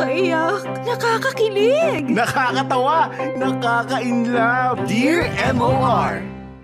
Nakakaiyak, nakakakilig, nakakatawa, nakaka-inlove. Dear MOR.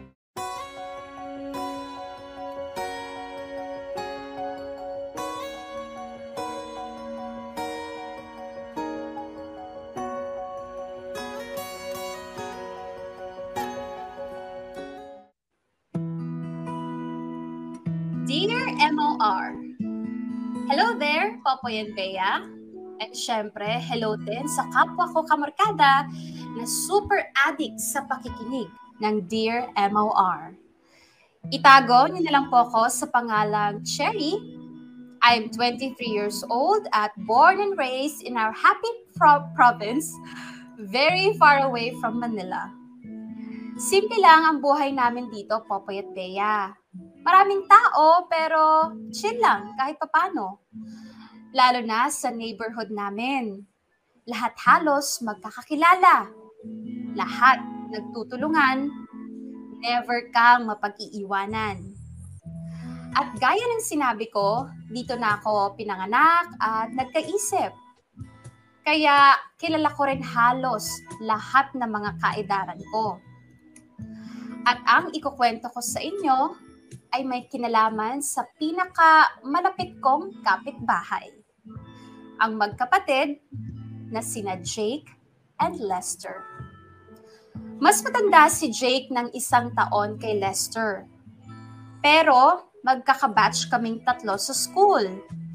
Dear MOR. Hello there, Popoy and Bea. At syempre, hello din sa kapwa ko kamarkada na super addict sa pakikinig ng Dear MOR. Itago niyo na lang po ako sa pangalang Cherry. I'm 23 years old at born and raised in our happy province, very far away from Manila. Simple lang ang buhay namin dito, Popoy at Bea. Maraming tao pero chill lang kahit papano. Lalo na sa neighborhood namin. Lahat halos magkakakilala. Lahat nagtutulungan. Never kang mapag-iiwanan. At gaya ng sinabi ko, dito na ako pinanganak at nagkaisip. Kaya kilala ko rin halos lahat ng mga kaedaran ko. At ang ikukwento ko sa inyo ay may kinalaman sa pinaka-malapit kong kapitbahay. Ang magkapatid na sina Jake and Lester. Mas matanda si Jake ng 1 taon kay Lester. Pero magkakabatch kaming 3 sa school.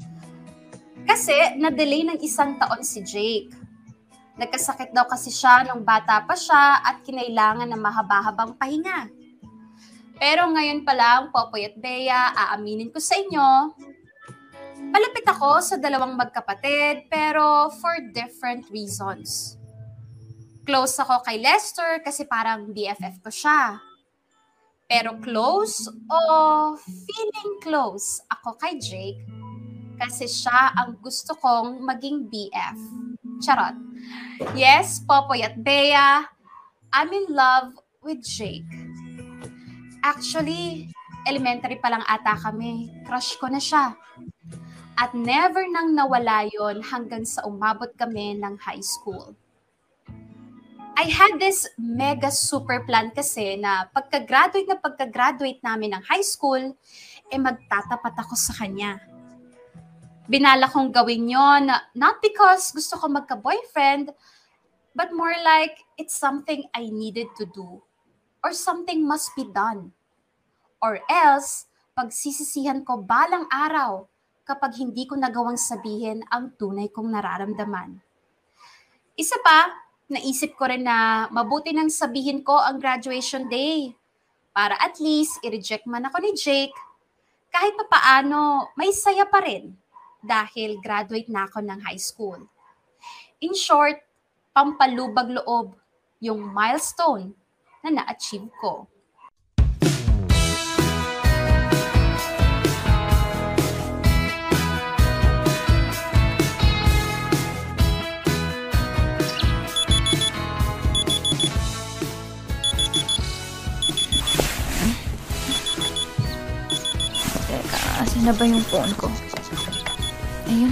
Kasi na-delay ng 1 taon si Jake. Nagkasakit daw kasi siya nung bata pa siya at kinailangan ng mahaba-habang pahinga. Pero ngayon pa lang, Popoy at Bea, aaminin ko sa inyo, malapit ako sa 2 magkapatid pero for different reasons. Close ako kay Lester kasi parang BFF ko siya. Pero close o feeling close ako kay Jake kasi siya ang gusto kong maging BF. Charot. Yes, Popoy at Bea, I'm in love with Jake. Actually, elementary pa lang ata kami. Crush ko na siya. At never nang nawala yon hanggang sa umabot kami ng high school. I had this mega super plan kasi na pagka-graduate namin ng high school, magtatapat ako sa kanya. Binala kong gawin yon, not because gusto ko magka-boyfriend, but more like it's something I needed to do. Or something must be done. Or else, pagsisisihan ko balang araw kapag hindi ko nagawang sabihin ang tunay kong nararamdaman. Isa pa, naisip ko rin na mabuti nang sabihin ko ang graduation day para at least i-reject man ako ni Jake, kahit papaano may saya pa rin dahil graduate na ako ng high school. In short, pampalubag loob yung milestone na na-achieve ko. Teka, asan na ba yung phone ko? Ayun.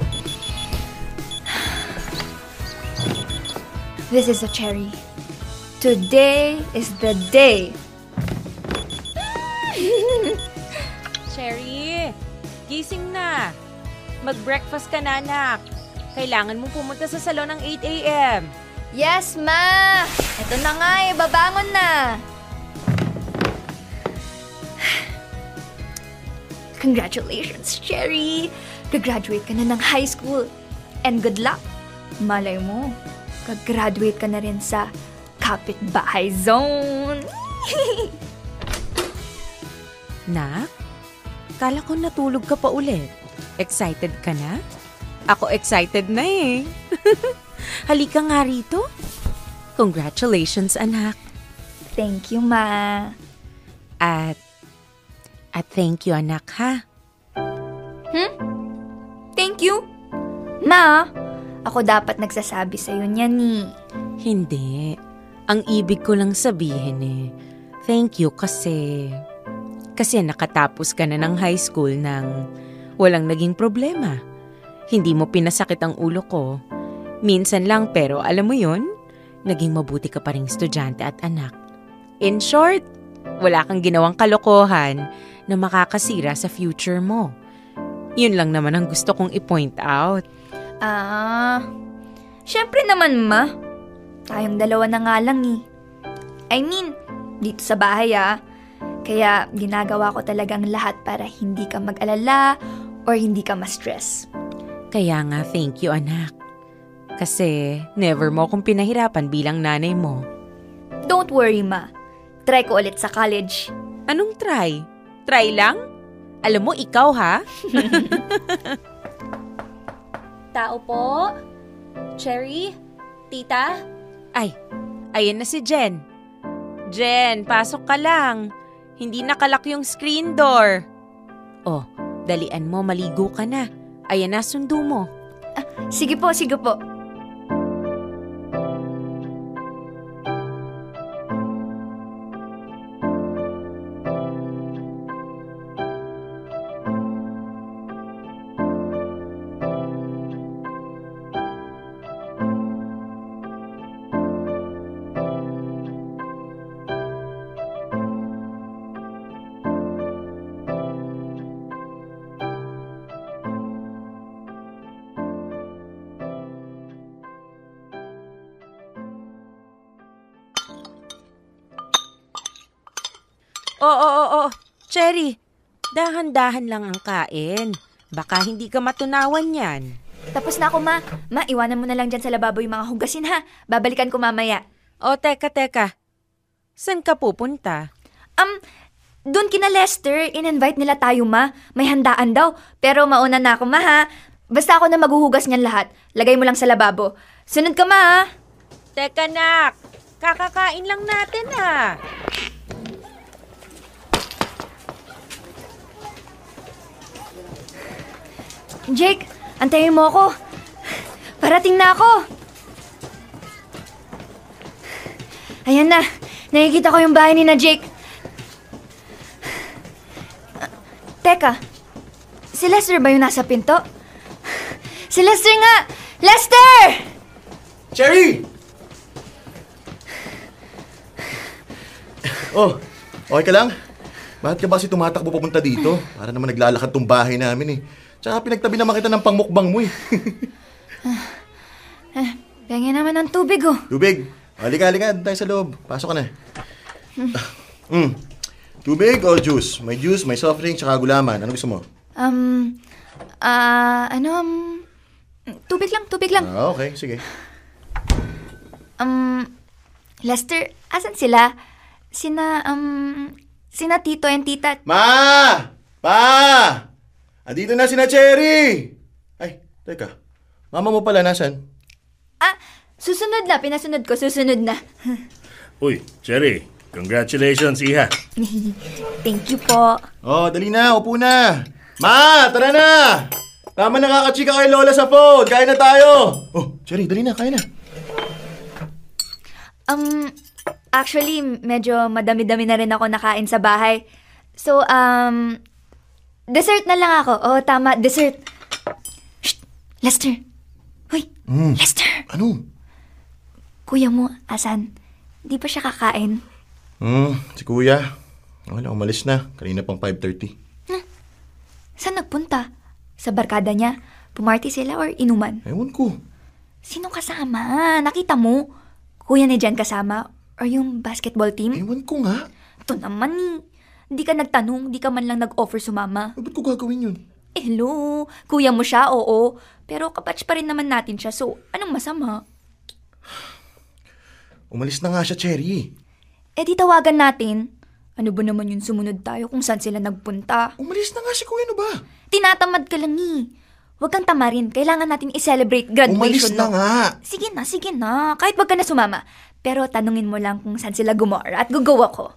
This is a Cherry. Today is the day. Cherry, gising na. Mag-breakfast ka na, anak. Kailangan mong pumunta sa salon ng 8 a.m. Yes, ma! Ito na nga babangon na. Congratulations, Cherry! Gagraduate ka na ng high school. And good luck! Malay mo, gagraduate ka na rin sa kapitbahay zone. Nak, kala ko natulog ka pa ulit. Excited ka na? Ako excited na eh. Halika nga rito. Congratulations, anak. Thank you, ma. At thank you, anak, ha? Thank you? Ma, ako dapat nagsasabi sa'yo niyan eh. Hindi. Ang ibig ko lang sabihin thank you kasi nakatapos ka na ng high school nang walang naging problema. Hindi mo pinasakit ang ulo ko. Minsan lang pero alam mo yun, naging mabuti ka pa ring estudyante at anak. In short, wala kang ginawang kalokohan na makakasira sa future mo. Yun lang naman ang gusto kong i-point out. Syempre naman, Ma. Tayong dalawa na nga lang eh. I mean, dito sa bahay Kaya ginagawa ko talagang lahat para hindi ka mag-alala or hindi ka ma-stress. Kaya nga, thank you anak. Kasi never mo akong pinahirapan bilang nanay mo. Don't worry, Ma. Try ko ulit sa college. Anong try? Try lang? Alam mo, ikaw ha? Tao po? Cherry? Tita? Ay, ayan na si Jen. Jen, pasok ka lang. Hindi nakalak yung screen door. Oh, dalian mo, maligo ka na. Ayan na, sundo mo. Sige po, sige po. Oo. Cherry, dahan-dahan lang ang kain. Baka hindi ka matunawan yan. Tapos na ako, Ma. Ma, iwanan mo na lang dyan sa lababo yung mga hugasin, ha? Babalikan ko mamaya. O, teka. Saan ka pupunta? Doon kina Lester, in-invite nila tayo, Ma. May handaan daw. Pero mauna na ako, Ma, ha? Basta ako na maghuhugas niyan lahat. Lagay mo lang sa lababo. Sunod ka, Ma, ha? Teka, nak. Kakakain lang natin, ha? Jake, antayin mo ako. Parating na ako. Ayan na. Nakikita ko yung bahay ni na Jake. Teka, si Lester ba yung nasa pinto? Si Lester nga! Lester! Cherry! Oh, okay ka lang? Bakit ka ba kasi tumatakbo papunta dito? Para naman naglalakad tong bahay namin eh. Tsaka pinagtabi naman kita ng pangmukbang mo eh. Pengen naman ng tubig, oh. Tubig. Halika, doon tayo sa loob. Pasok ka na. Tubig o juice? May juice, may soft drink, tsaka gulaman. Ano gusto mo? Tubig lang. Okay, sige. Lester, asan sila? Sina Tito and Tita. Ma! Pa! Andito na sina Cherry! Ay, teka. Mama mo pala, nasan? Susunod na. Pinasunod ko. Susunod na. Uy, Cherry, congratulations, iha. Thank you po. Oh, dali na. Upo na. Ma, tara na! Tama na kakachika kay Lola sa phone. Kain na tayo. Oh, Cherry, dali na. Kain na. Actually, medyo madami-dami na rin ako nakain sa bahay. So, dessert na lang ako. Oh, tama, dessert. Shh! Lester! Hoy! Lester! Ano? Kuya mo, asan? Di ba siya kakain? Si Kuya. Wala, umalis na. Kanina pang 5:30. Saan nagpunta? Sa barkada niya? Pumarty sila or inuman? Ewan ko. Sino kasama? Nakita mo? Kuya ni Jen kasama? Or yung basketball team? Ewan ko nga. Ito naman eh. Hindi ka nagtanong, di ka man lang nag-offer sumama. Ba't ko gagawin yun? Hello, kuya mo siya, oo. Pero kabatch pa rin naman natin siya, so anong masama? Umalis na nga siya, Cherry. Eh di tawagan natin. Ano ba naman yung sumunod tayo kung saan sila nagpunta? Umalis na nga si Kuya, ano ba? Tinatamad ka lang eh. Huwag kang tamarin, kailangan natin i-celebrate graduation. Umalis na nga. Sige na. Kahit wag ka na sumama. Pero tanungin mo lang kung saan sila gumora at gugawa ko.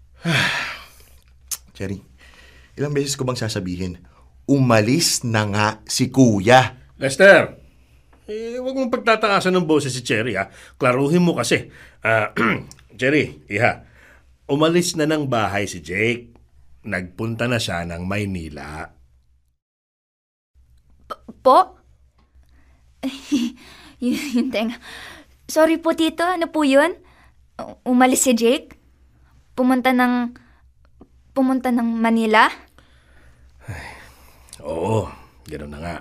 Cherry, ilang beses ko bang sasabihin, umalis na nga si Kuya. Lester, huwag mong pagtataasan ng boses si Cherry, ha? Klaruhin mo kasi. Cherry, iha, umalis na ng bahay si Jake. Nagpunta na siya ng Maynila. Po? Yun, tenga. Sorry po, Tito. Ano po yun? Umalis si Jake? Pumunta ng Manila? Oo, gano'n na nga.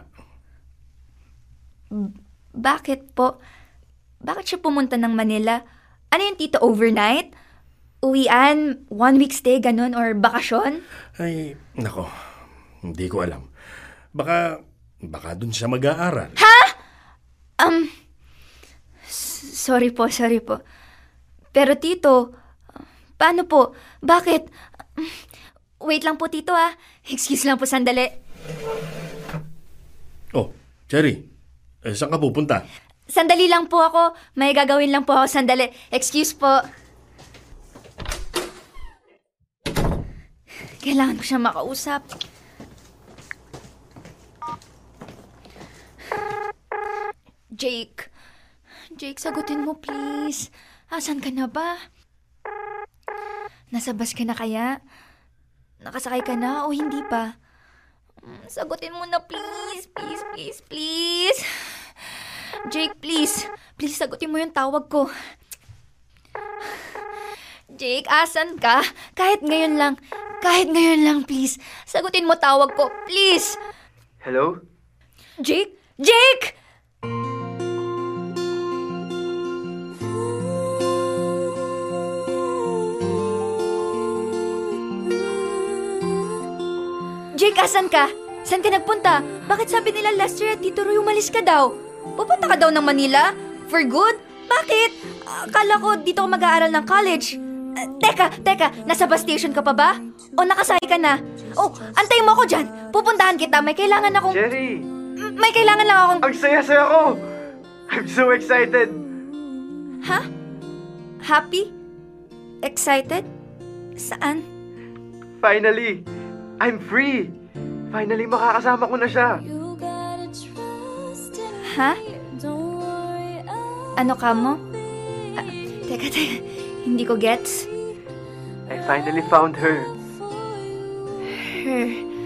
Bakit po? Bakit siya pumunta ng Manila? Ano yun, Tito? Overnight? Uwian? 1 week stay, ganun? Or bakasyon? Ay, nako, hindi ko alam. Baka dun siya mag-aaral. Sorry po. Pero Tito, paano po? Bakit? Wait lang po, Tito, ah. Excuse lang po, sandali. Oh, Cherry, saan ka pupunta? Sandali lang po ako. May gagawin lang po ako, sandali. Excuse po. Kailangan ko siya makausap. Jake, sagutin mo please. Asan ka na ba? Nasa bus ka na kaya? Nakasakay ka na o hindi pa? Sagutin mo na please. Jake, please. Please, sagutin mo yung tawag ko. Jake, asan ka? Kahit ngayon lang, please. Sagutin mo tawag ko, please. Hello? Jake! Jake, asan ka? Saan ka nagpunta? Bakit sabi nila Lester at Tito Roy umalis ka daw? Pupunta ka daw ng Manila? For good? Bakit? Akala ko dito ka mag-aaral ng college. Teka, nasa bus station ka pa ba? O nakasakay ka na? Oh, antayin mo ako dyan. Pupuntahan kita, may kailangan akong... Cherry! May kailangan lang akong... Ang saya-saya ko! I'm so excited! Ha? Happy? Excited? Saan? Finally! I'm free! Finally, makakasama ko na siya! Ha? Ano ka mo? Teka, hindi ko gets. I finally found her. Her?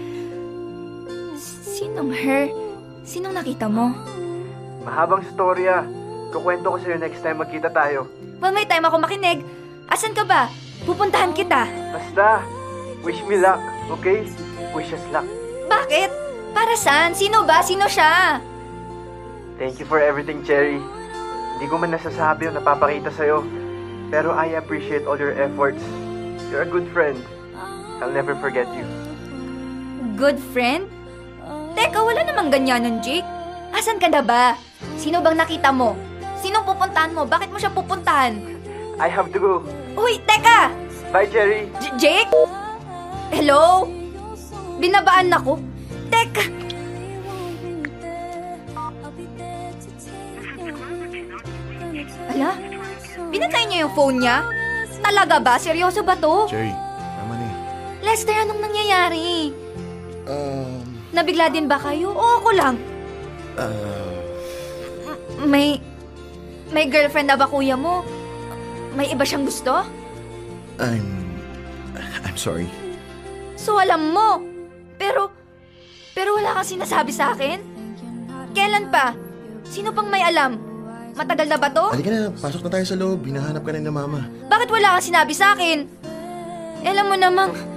Sinong her? Sinong nakita mo? Mahabang storya. Kukwento ko sa'yo next time magkita tayo. Well, may time ako makinig. Asan ka ba? Pupuntahan kita. Basta, wish me luck, okay? Wish us luck. Bakit? Para saan? Sino ba? Sino siya? Thank you for everything, Cherry. Hindi ko man nasasabi o napapakita sa'yo. Pero I appreciate all your efforts. You're a good friend. I'll never forget you. Good friend? Teka, wala namang ganyanan, Jake. Asan ka na ba? Sino bang nakita mo? Sino pupuntahan mo? Bakit mo siya pupuntahan? I have to go. Uy, teka! Bye, Cherry. Jake? Hello? Binabaan ako? Teka! Ala? Pinatay niya yung phone niya? Talaga ba? Seryoso ba to? Cherry, tama na eh. Lester, anong nangyayari? Nabigla din ba kayo? O ako lang? May girlfriend na ba kuya mo? May iba siyang gusto? I'm sorry. So alam mo. Pero wala kang sinasabi sa akin? Kailan pa? Sino pang may alam? Matagal na ba to? Halika na, pasok na tayo sa loob. Hinahanap ka na ni Mama. Bakit wala kang sinabi sa akin? Alam mo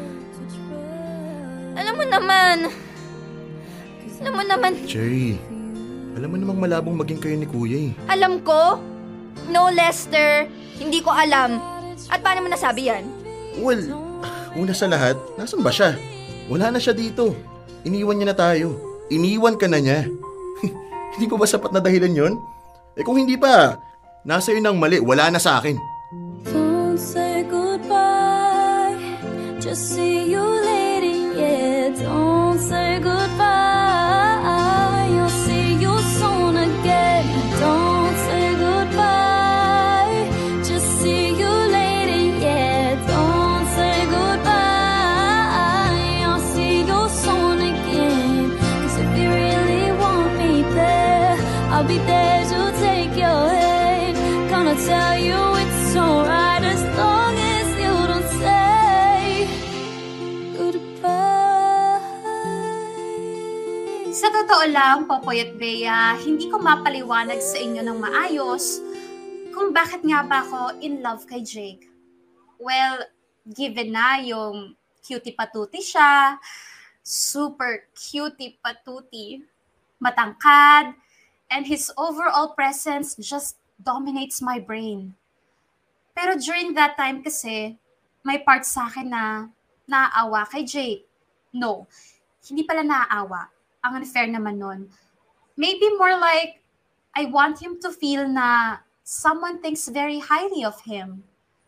naman. Cherry, alam mo namang malabong maging kayo ni Kuya eh. Alam ko? No, Lester. Hindi ko alam. At paano mo nasabi yan? Well, una sa lahat, nasan ba siya? Wala na siya dito. Iniwan niya na tayo. Iniwan ka na niya. Hindi ko ba sapat na dahilan yon? Eh kung hindi pa, nasa yun ang mali. Wala na sa akin. Don't say goodbye. Just see you later, yeah. Don't say goodbye. You'll see you soon again. Don't say goodbye. Just see you later, yeah. Don't say goodbye. I'll see you soon again. 'Cause if you really want me there, I'll be there to take your hand. Gonna tell you it's alright as long as you don't say goodbye. Sa totoo lang, Popoy at Bea, hindi ko mapaliwanag sa inyo ng maayos kung bakit nga ba ako in love kay Jake. Well, given na yung cutie patuti siya, super cutie patuti, matangkad, and his overall presence just dominates my brain. Pero during that time kasi, may part sa akin na naaawa kay Jake. No, hindi pala naaawa. Ang unfair naman nun. Maybe more like, I want him to feel na someone thinks very highly of him.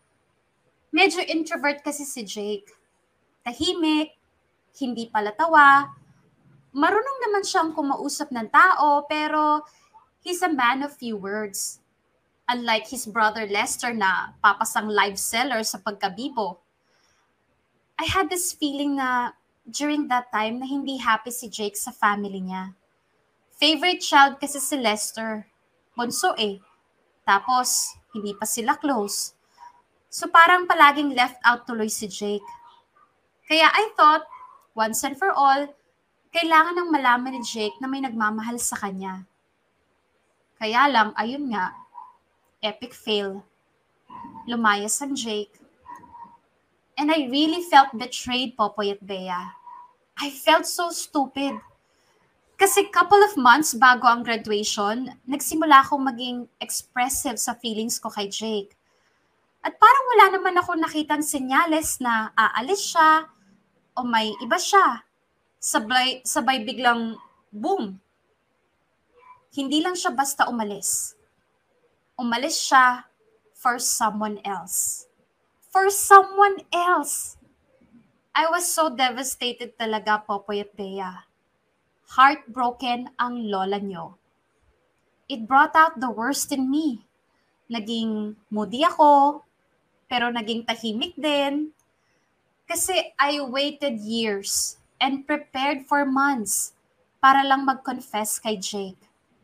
Medyo introvert kasi si Jake. Tahimik, hindi palatawa. Marunong naman siyang kumausap ng tao, pero he's a man of few words. Unlike his brother Lester na papasang live seller sa pagkabibo. I had this feeling na during that time na hindi happy si Jake sa family niya. Favorite child kasi si Lester. Bunso eh. Tapos, hindi pa sila close. So parang palaging left out tuloy si Jake. Kaya I thought, once and for all, kailangan nang malaman ni Jake na may nagmamahal sa kanya. Kaya lang, ayun nga, epic fail. Lumayas ang Jake. And I really felt betrayed, Popoy at Bea. I felt so stupid. Kasi couple of months bago ang graduation, nagsimula akong maging expressive sa feelings ko kay Jake. At parang wala naman ako nakitang senyales na aalis siya o may iba siya. Sabay biglang boom. Hindi lang siya basta umalis. Umalis siya for someone else. For someone else. I was so devastated talaga, Popoy at Bea. Heartbroken ang lola nyo. It brought out the worst in me. Naging moody ako, pero naging tahimik din. Kasi I waited years and prepared for months para lang mag-confess kay Jake.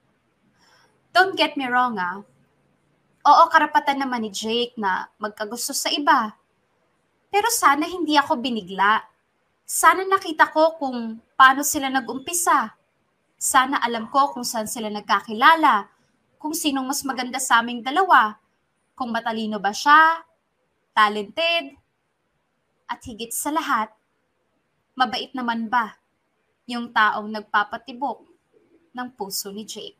Don't get me wrong Oo, karapatan naman ni Jake na magkagusto sa iba. Pero sana hindi ako binigla. Sana nakita ko kung paano sila nag-umpisa. Sana alam ko kung saan sila nagkakilala, kung sinong mas maganda sa aming dalawa, kung matalino ba siya, talented, at higit sa lahat, mabait naman ba yung taong nagpapatibok ng puso ni Jake.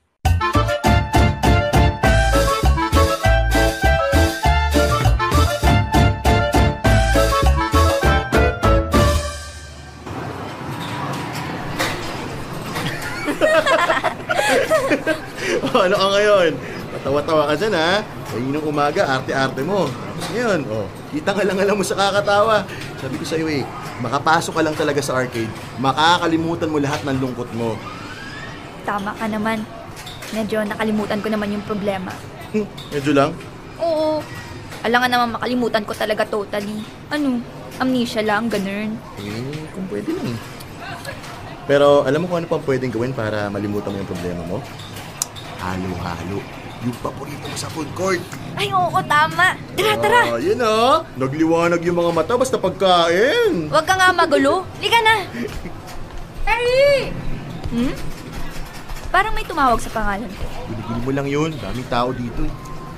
Ano ka ngayon? Patawa-tawa ka dyan ha. Kaninang umaga, arte-arte mo. Tapos ngayon, kita nga lang alam mo sa kakatawa. Sabi ko sa'yo makapasok ka lang talaga sa arcade, makakalimutan mo lahat ng lungkot mo. Tama ka naman. Medyo nakalimutan ko naman yung problema. Medyo lang? Oo. Alangan naman makalimutan ko talaga totally. Amnesia lang, ganun. Kung pwede lang. Pero alam mo kung ano pang pwedeng gawin para malimutan mo yung problema mo? Halo-halo. Yung paborito mo sa food court. Ay, oo, tama. Tara. Yun nagliwanag yung mga mata basta pagkain. Huwag ka nga magulo. Liga na. Harry! Parang may tumawag sa pangalan ko. Guli-guli mo lang yun. Daming tao dito.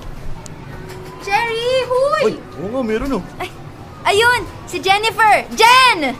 Cherry! Huy! Uy, oo nga, meron Ay, ayun! Si Jennifer! Jen!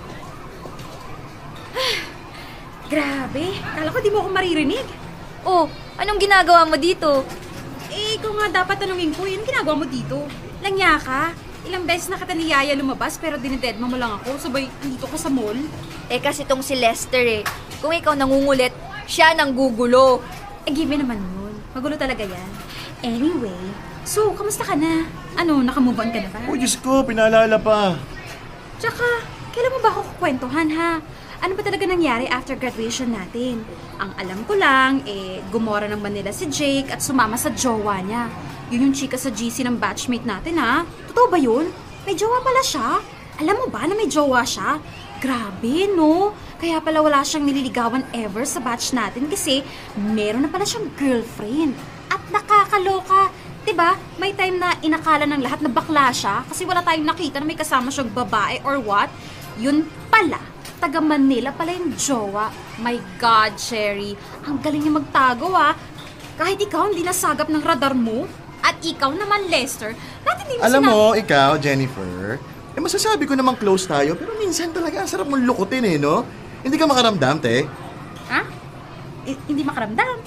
Grabe, kala ko di mo ako maririnig. Oh, anong ginagawa mo dito? Ikaw nga dapat tanungin ko, yun ginagawa mo dito. Langya ka, ilang beses na kita ni Yaya lumabas pero dinededma mo lang ako, sabay dito ka sa mall. Kasi tong si Lester Kung ikaw nangungulit, siya nang gugulo. Given naman yun, magulo talaga yan. Anyway, so, kamusta ka na? Nakamove on ka na ba? Oh, Diyos ko, pinaalala pa. Tsaka, kailan mo ba ako kukwentuhan ha? Ano ba talaga nangyari after graduation natin? Ang alam ko lang, gumora ng Manila si Jake at sumama sa jowa niya. Yun yung chika sa GC ng batchmate natin ha? Totoo ba yun? May jowa pala siya? Alam mo ba na may jowa siya? Grabe, no? Kaya pala wala siyang nililigawan ever sa batch natin kasi meron na pala siyang girlfriend. At nakakaloka. Diba? May time na inakala ng lahat na bakla siya kasi wala tayong nakita na may kasama siyang babae or what? Yun pala, taga Manila pala yung jowa. My God, Cherry. Ang galing niya magtago Kahit ikaw hindi nasagap ng radar mo. At ikaw naman, Lester, dati hindi mo Alam mo, ikaw, Jennifer, masasabi ko namang close tayo, pero minsan talaga ang sarap mong lukutin no? Hindi ka makaramdam, te. Ha? Hindi makaramdam?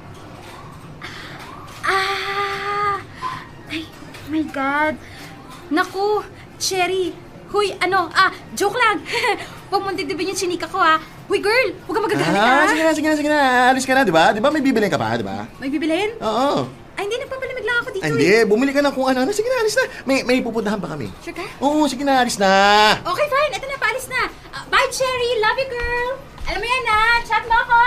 Ay, my God. Naku, Cherry. Huy, joke lang. Huwag mong didibin yung chinika ko, Huy, girl, huwag ka magagalit, Sige na. Alis ka na, di ba? Di ba may bibilin ka pa, di ba? May bibilhin? Oo. Ay, hindi, nagpapalamig lang ako dito. Hindi, bumili ka ng kung ano. Sige na, alis na. May pupuntahan pa kami. Sure ka? Oo, sige na, alis na. Okay, fine. Ito na, paalis na. Bye, Cherry. Love you, girl. Alam mo yan, chat mo ako.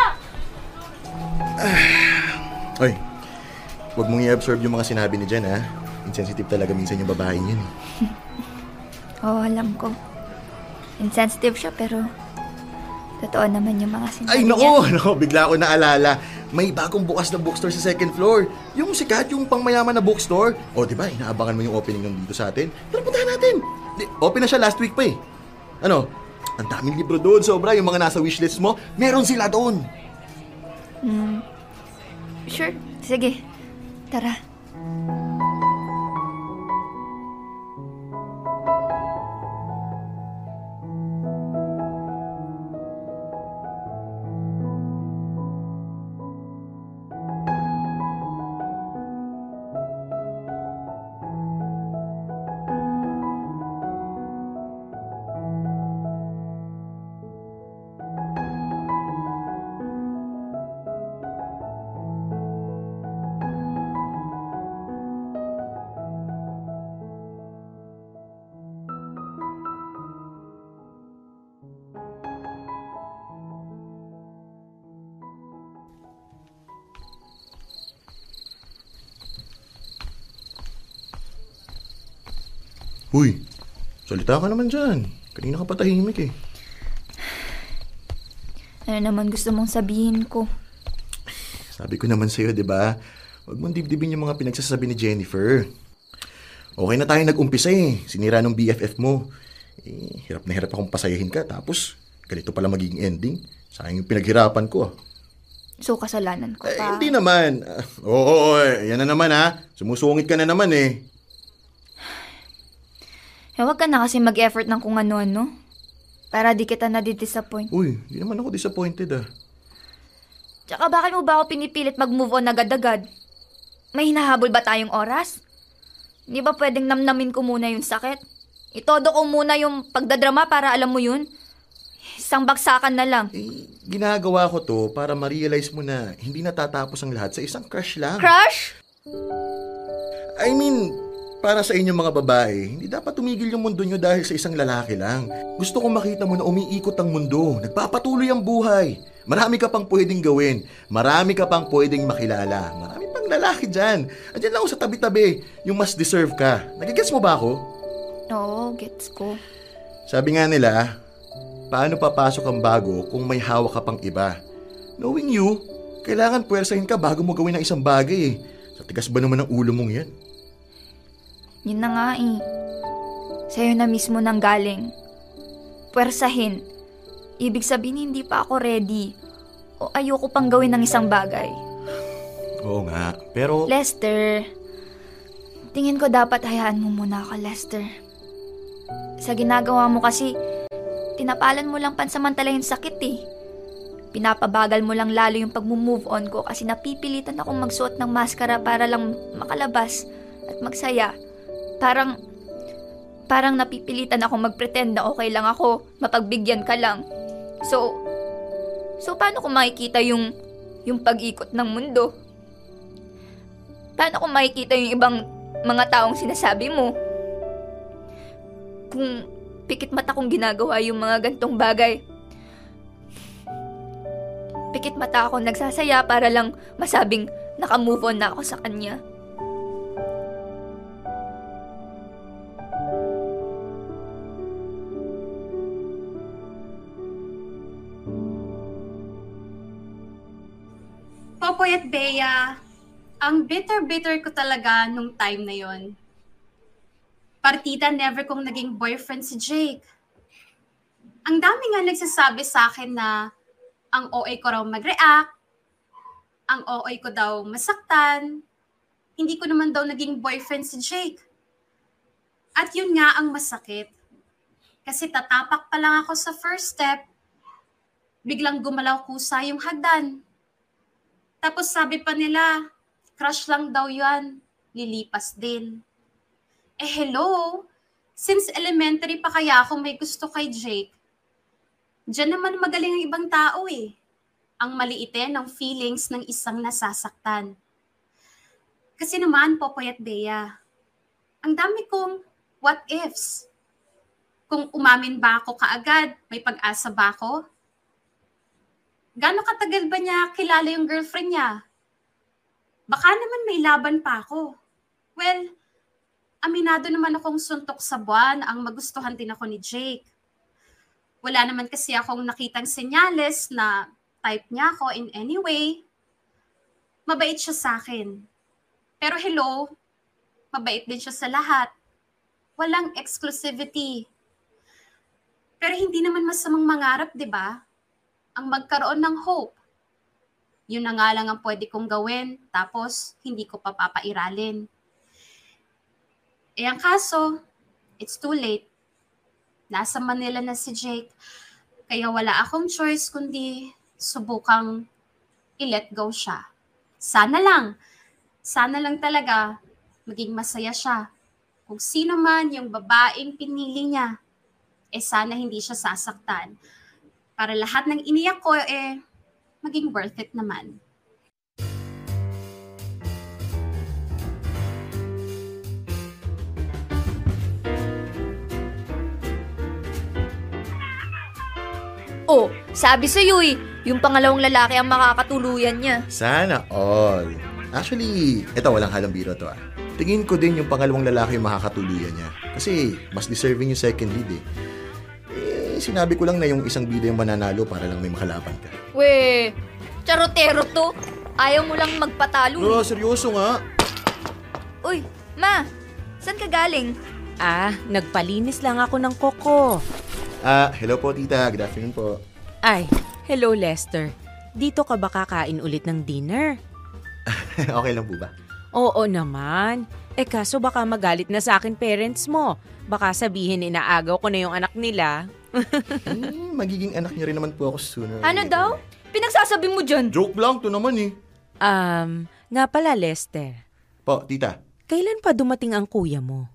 Oy, huwag mong i-absorb yung mga sinabi ni Jen, Insensitive talaga minsan yung babaeng yun, Oo, alam ko. Insensitive siya, pero totoo naman yung mga sinabi Ay, niya. nako, bigla ako naalala. May bagong bukas na bookstore sa second floor. Yung sikat, yung pangmayaman na bookstore. O, di ba, inaabangan mo yung opening ng dito sa atin? Tara, puntahan natin. Open na siya last week pa eh. Ano? Ang daming libro doon, sobra. Yung mga nasa wishlist mo, meron sila doon. Sure, sige. Tara. Uy, salita ka naman dyan. Kanina ka patahimik eh. Ano naman gusto mong sabihin ko? Sabi ko naman sa'yo, di ba? Huwag mong dibdibin yung mga pinagsasabi ni Jennifer. Okay na tayo nag-umpisa eh. Sinira ng BFF mo. Hirap na hirap akong pasayahin ka. Tapos, ganito pala magiging ending. Sayang yung pinaghirapan ko. So, kasalanan ko pa. Hindi naman. Oo, yan na naman Sumusungit ka na naman eh. Huwag ka na kasi mag-effort ng kung ano-ano. Para di kita nadidisappoint. Uy, hindi naman ako disappointed Tsaka bakit mo ba ako pinipilit mag-move on agad-agad? May hinahabol ba tayong oras? Hindi ba pwedeng namnamin ko muna yung sakit? Itodo ko muna yung pagdadrama para alam mo yun? Isang bagsakan na lang. Ginagawa ko to para ma-realize mo na hindi natatapos ang lahat sa isang crush lang. Crush? I mean, para sa inyong mga babae, hindi dapat tumigil yung mundo nyo dahil sa isang lalaki lang. Gusto kong makita mo na umiikot ang mundo. Nagpapatuloy ang buhay. Marami ka pang pwedeng gawin. Marami ka pang pwedeng makilala. Marami pang lalaki dyan. Andiyan lang ako sa tabi-tabi. Yung mas deserve ka. Nagigets mo ba ako? Oo, gets ko. Sabi nga nila, paano papasok ang bago kung may hawak ka pang iba? Knowing you, kailangan puwersahin ka bago mo gawin ang isang bagay eh. Sa tigas ba naman ang ulo mong yan? Yun na nga eh. Sa'yo na mismo nang galing. Puwersahin. Ibig sabihin hindi pa ako ready. O ayoko pang gawin ng isang bagay. Oo nga, pero... Lester, tingin ko dapat hayaan mo muna ako, Lester. Sa ginagawa mo kasi, tinapalan mo lang pansamantala yung sakit eh. Pinapabagal mo lang lalo yung pag-move on ko kasi napipilitan akong magsuot ng maskara para lang makalabas at magsaya. Parang napipilitan akong mag-pretend na okay lang ako, mapagbigyan ka lang. So paano ko makikita yung pag-ikot ng mundo? Paano ko makikita yung ibang mga taong sinasabi mo? Kung pikit mata kong ginagawa yung mga gantong bagay. Pikit mata akong nagsasaya para lang masabing naka-move on na ako sa kanya. Popoy at Bea, ang bitter-bitter ko talaga nung time na yon. Partida never kong naging boyfriend si Jake. Ang dami nga nagsasabi sa akin na ang OA ko raw mag-react, ang OA ko daw masaktan, hindi ko naman daw naging boyfriend si Jake. At yun nga ang masakit. Kasi tatapak pa lang ako sa first step, biglang gumalaw kusa yung hagdan. Tapos sabi pa nila, crush lang daw yan, lilipas din. Eh hello, since elementary pa kaya ako may gusto kay Jake, diyan naman magaling ang ibang tao eh. Ang maliitin ng feelings ng isang nasasaktan. Kasi naman, Popoy at Bea, ang dami kong what ifs. Kung umamin ba ako kaagad, may pag-asa ba ako? Gaano katagal ba niya kilala yung girlfriend niya? Baka naman may laban pa ako. Well, aminado naman akong suntok sa buwan ang magustuhan din ako ni Jake. Wala naman kasi akong nakitang senyales na type niya ako in any way. Mabait siya sa akin. Pero hello, mabait din siya sa lahat. Walang exclusivity. Pero hindi naman masamang mangarap, di ba? Ang magkaroon ng hope. Yun na nga lang ang pwede kong gawin, tapos hindi ko pa papairalin. Eh ang kaso, it's too late. Nasa Manila na si Jake, kaya wala akong choice kundi subukang i-let go siya. Sana lang talaga maging masaya siya. Kung sino man yung babaeng pinili niya, sana hindi siya sasaktan. Para lahat ng iniyak ko, maging worth it naman. Oh, sabi sa'yo yung pangalawang lalaki ang makakatuluyan niya. Sana all. Actually, ito walang halang biro to Tingin ko din yung pangalawang lalaki yung makakatuluyan niya. Kasi mas deserving yung second lead sinabi ko lang na yung isang bida yung mananalo para lang may makalaban ka. We, charotero to. Ayaw mo lang magpatalo. No, seryoso nga. Uy, ma, saan ka galing? Nagpalinis lang ako ng koko. Hello po tita, good afternoon po. Ay, hello Lester. Dito ka ba kakain ulit ng dinner? Okay lang po ba? Oo naman. Kaso baka magalit na sa akin parents mo. Baka sabihin inaagaw ko na yung anak nila. Magiging anak niya rin naman po ako sooner. Ano daw? Pinagsasabi mo dyan? Joke lang to naman Nga pala Lester. Po, tita. Kailan pa dumating ang kuya mo?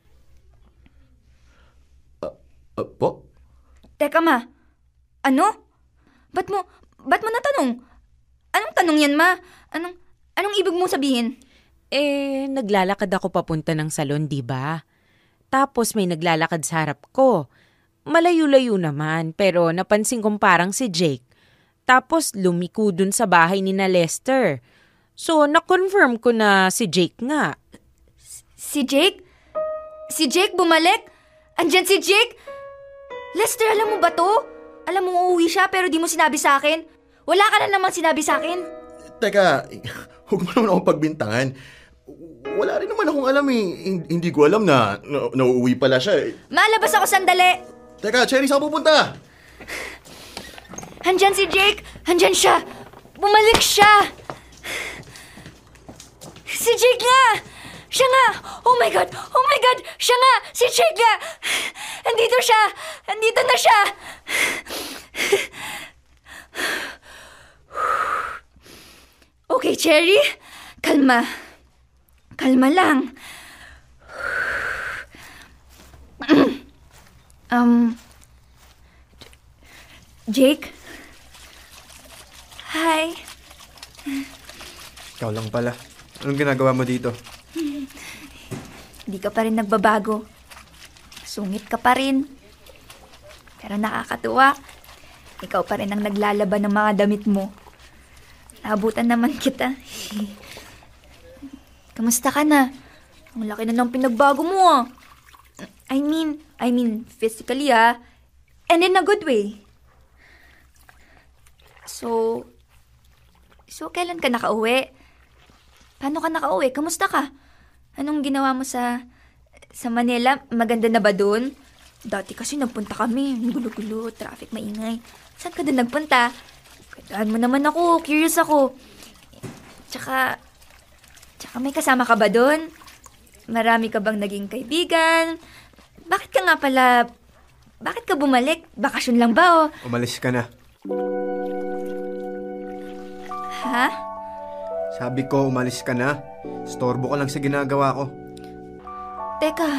Po? Teka ma, ano? Ba't mo natanong? Anong tanong yan ma? Anong ibig mong sabihin? Naglalakad ako papunta ng salon, di ba? Tapos may naglalakad sa harap ko. Malayo-layo naman, pero napansin kong parang si Jake. Tapos lumiko dun sa bahay ni na Lester. So, na-confirm ko na si Jake nga. Si Jake? Si Jake bumalik? Andyan si Jake? Lester, alam mo ba to? Alam mo uuwi siya pero di mo sinabi sa akin? Wala ka na naman sinabi sa akin? Teka, huwag mo naman akong pagbintangan. Wala rin naman akong alam Hindi ko alam na nauuwi pala siya Malabas ako sandali. Teka, Cherry, saan pupunta? Andyan si Jake! Andyan siya! Bumalik siya! Si Jake nga! Siya nga! Oh my God! Oh my God! Siya nga! Si Jake nga! Andito siya! Andito na siya! Okay, Cherry. Kalma. Kalma lang. Jake? Hi. Ikaw lang pala. Anong ginagawa mo dito? Hindi ka pa rin nagbabago. Sungit ka pa rin. Pero nakakatuwa. Ikaw pa rin ang naglalaban ng mga damit mo. Naabutan naman kita. Kamusta ka na? Ang laki na ng pinagbago mo I mean physically and in a good way. So kailan ka nakauwi? Paano ka nakauwi? Kamusta ka? Anong ginawa mo sa Manila? Maganda na ba dun? Dati kasi nagpunta kami. Gulo-gulo, traffic, maingay. Saan ka doon nagpunta? Kwentuhan mo naman ako. Curious ako. Tsaka may kasama ka ba doon? Marami ka bang naging kaibigan? Bakit ka bumalik? Bakasyon lang ba o? Umalis ka na. Ha? Sabi ko, umalis ka na. Storbo ka lang sa ginagawa ko. Teka,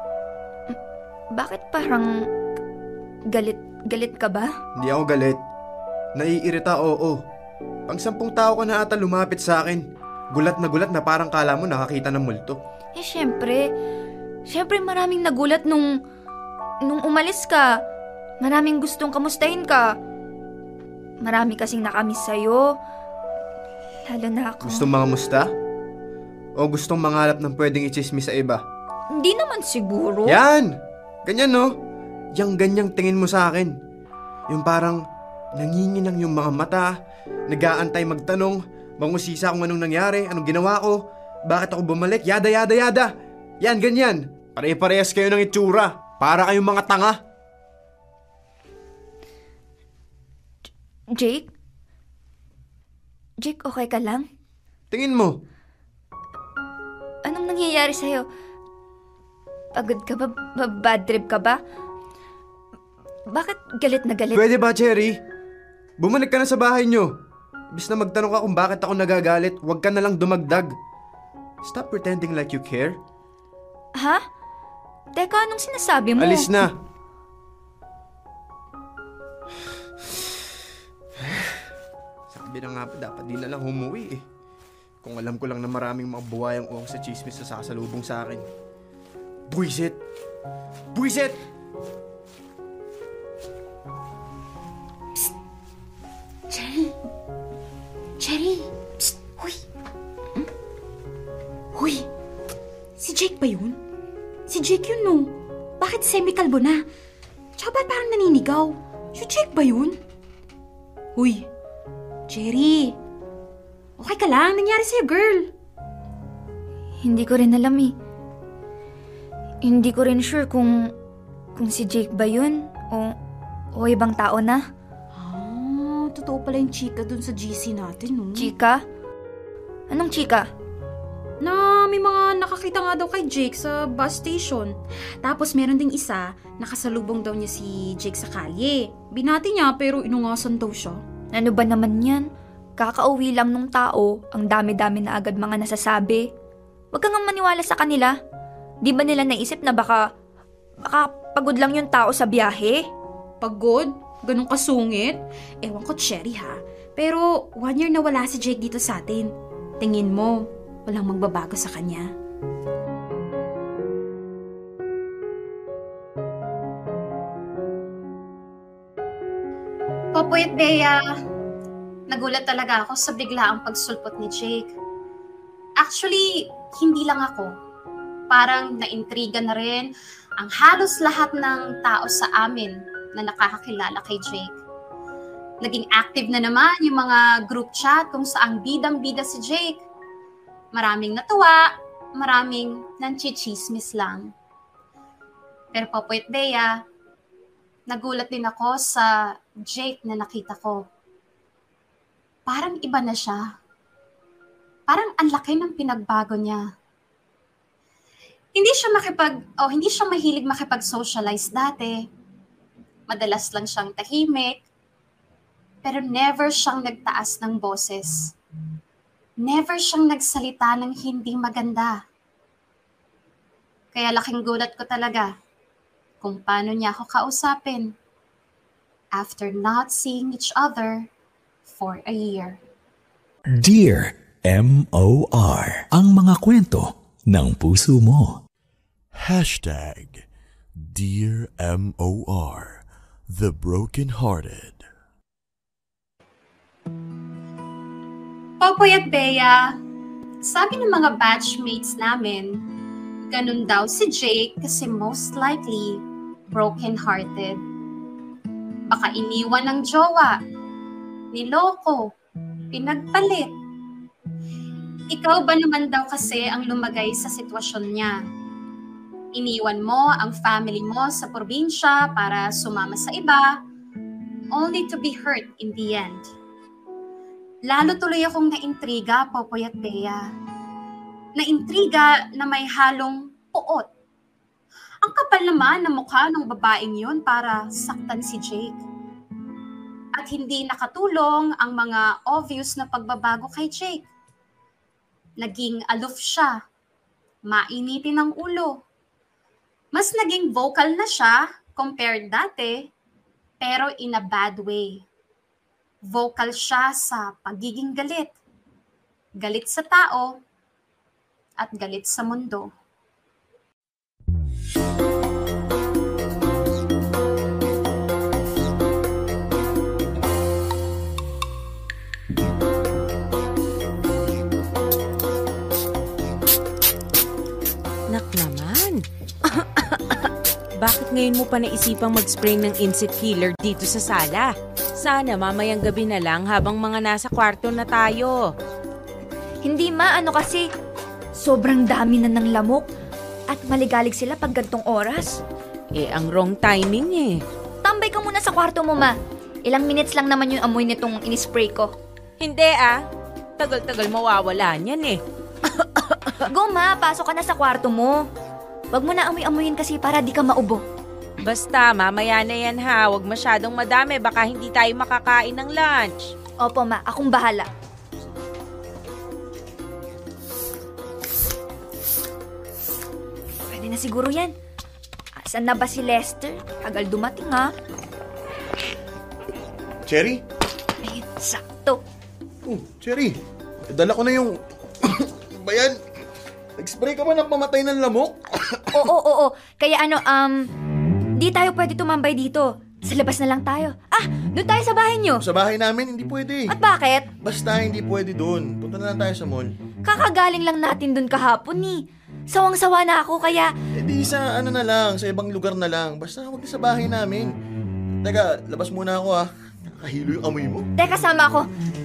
bakit parang galit ka ba? Hindi ako galit. Naiirita, oo. Pang 10 tao ka na ata lumapit sa akin. Gulat na parang kala mo nakakita ng multo. Syempre maraming nagulat nung umalis ka. Maraming gustong kamustahin ka. Marami kasing nakamiss sa'yo. Lalo na ako. Gustong mga musta? O gustong mangalap ng pwedeng ichismis sa iba? Hindi naman siguro. Yan! Ganyan no? Yang ganyang tingin mo sa akin. Yung parang nanginginang yung mga mata, nag-aantay magtanong, mangusisa kung anong nangyari, anong ginawa ko, bakit ako bumalik, yada. Yan, ganyan. Pare-parehas kayo ng itsura. Para kayong mga tanga. Jake, okay ka lang? Tingin mo. Anong nangyayari sa'yo? Pagod ka ba? Bad trip ka ba? Bakit galit na galit? Pwede ba, Cherry? Bumalik ka na sa bahay nyo. Ibis na magtanong ka kung bakit ako nagagalit, huwag ka na lang dumagdag. Stop pretending like you care. Ha? Teka, anong sinasabi mo? Alis na. Sabi na nga pa, dapat di na lang humuwi eh. Kung alam ko lang na maraming mga buwayang uwang sa chismis na sasalubong sa akin. Buisit! Cherry! Psst! Huy! Huy! Si Jake ba yun? Si Jake yun, no? Bakit semi-kalbo na? Tsaka ba't parang naninigaw? Si Jake ba yun? Huy! Cherry! Okay ka lang? Nangyari sa'yo, girl? Hindi ko rin alam eh. Hindi ko rin sure kung si Jake ba yun o ibang tao na. Totoo pala yung chika dun sa GC natin, no? Chika? Anong chika? Na may mga nakakita nga daw kay Jake sa bus station. Tapos meron ding isa, nakasalubong daw niya si Jake sa kalye. Binati niya pero inungasan daw siya. Ano ba naman yan? Kakauwi lang nung tao, ang dami-dami na agad mga nasasabi. Huwag kang maniwala sa kanila. Di ba nila naisip na baka pagod lang yung tao sa biyahe? Pagod? Ganun kasungit? Ewan ko, Cherry ha. Pero 1 year na wala si Jake dito sa atin. Tingin mo, walang magbabago sa kanya. Popoy at Bea, nagulat talaga ako sa biglaang pagsulpot ni Jake. Actually, hindi lang ako. Parang naintriga na rin ang halos lahat ng tao sa amin na nakakakilala kay Jake. Naging active na naman yung mga group chat kung saang bidang-bida si Jake. Maraming natuwa, maraming nanchichismis lang. Pero Popoy at Bea, nagulat din ako sa Jake na nakita ko. Parang iba na siya. Parang ang laki ng pinagbago niya. Hindi siya mahilig makipag-socialize dati. Madalas lang siyang tahimik. Pero never siyang nagtaas ng boses. Never siyang nagsalita ng hindi maganda. Kaya laking gulat ko talaga kung paano niya ako kausapin after not seeing each other for a year. Dear M.O.R. Ang mga kwento ng puso mo. Dear M.O.R. The Brokenhearted. Popoy at Bea, sabi ng mga batchmates namin, ganun daw si Jake kasi most likely broken-hearted. Baka iniwan ng jowa, niloko, pinagpalit. Ikaw ba naman daw kasi ang lumagay sa sitwasyon niya? Iniwan mo ang family mo sa probinsya para sumama sa iba, only to be hurt in the end. Lalo tuloy akong naintriga, Popoy at Bea. Naintriga na may halong puot. Ang kapal naman ng mukha ng babaeng yun para saktan si Jake. At hindi nakatulong ang mga obvious na pagbabago kay Jake. Naging aloof siya, mainitin ang ulo. Mas naging vocal na siya compared dati, pero in a bad way. Vocal siya sa pagiging galit. Galit sa tao at galit sa mundo. Nak naman. Bakit ngayon mo pa naisipang mag-spray ng insect killer dito sa sala? Sana mamayang gabi na lang habang mga nasa kwarto na tayo. Hindi ano kasi, sobrang dami na ng lamok at maligalig sila pag gantong oras. Ang wrong timing eh. Tambay ka muna sa kwarto mo, ma. Ilang minutes lang naman yung amoy nitong inispray ko. Hindi Tagal-tagal mawawala niyan eh. Go, ma. Pasok ka na sa kwarto mo. Wag mo na amoy-amoyin kasi para di ka maubo. Basta, mamaya na yan ha. Huwag masyadong madami. Baka hindi tayo makakain ng lunch. Opo, ma. Akong bahala. Pwede na siguro yan. Asan na ba si Lester? Tagal dumating, ha? Cherry? Ayun, sakto. Cherry. Dala ko na yung... Bayan, nag-spray ka ba ng pamatay ng lamok? Oo. Kaya di tayo pwede tumambay dito. Sa labas na lang tayo. Doon tayo sa bahay nyo. Sa bahay namin, hindi pwede. At bakit? Basta hindi pwede doon. Punta na lang tayo sa mall. Kakagaling lang natin doon kahapon eh. Sawang-sawa na ako kaya... Di sa na lang, sa ibang lugar na lang. Basta huwag sa bahay namin. Teka, labas muna ako Nakahilo yung amoy mo. Teka, sama ako.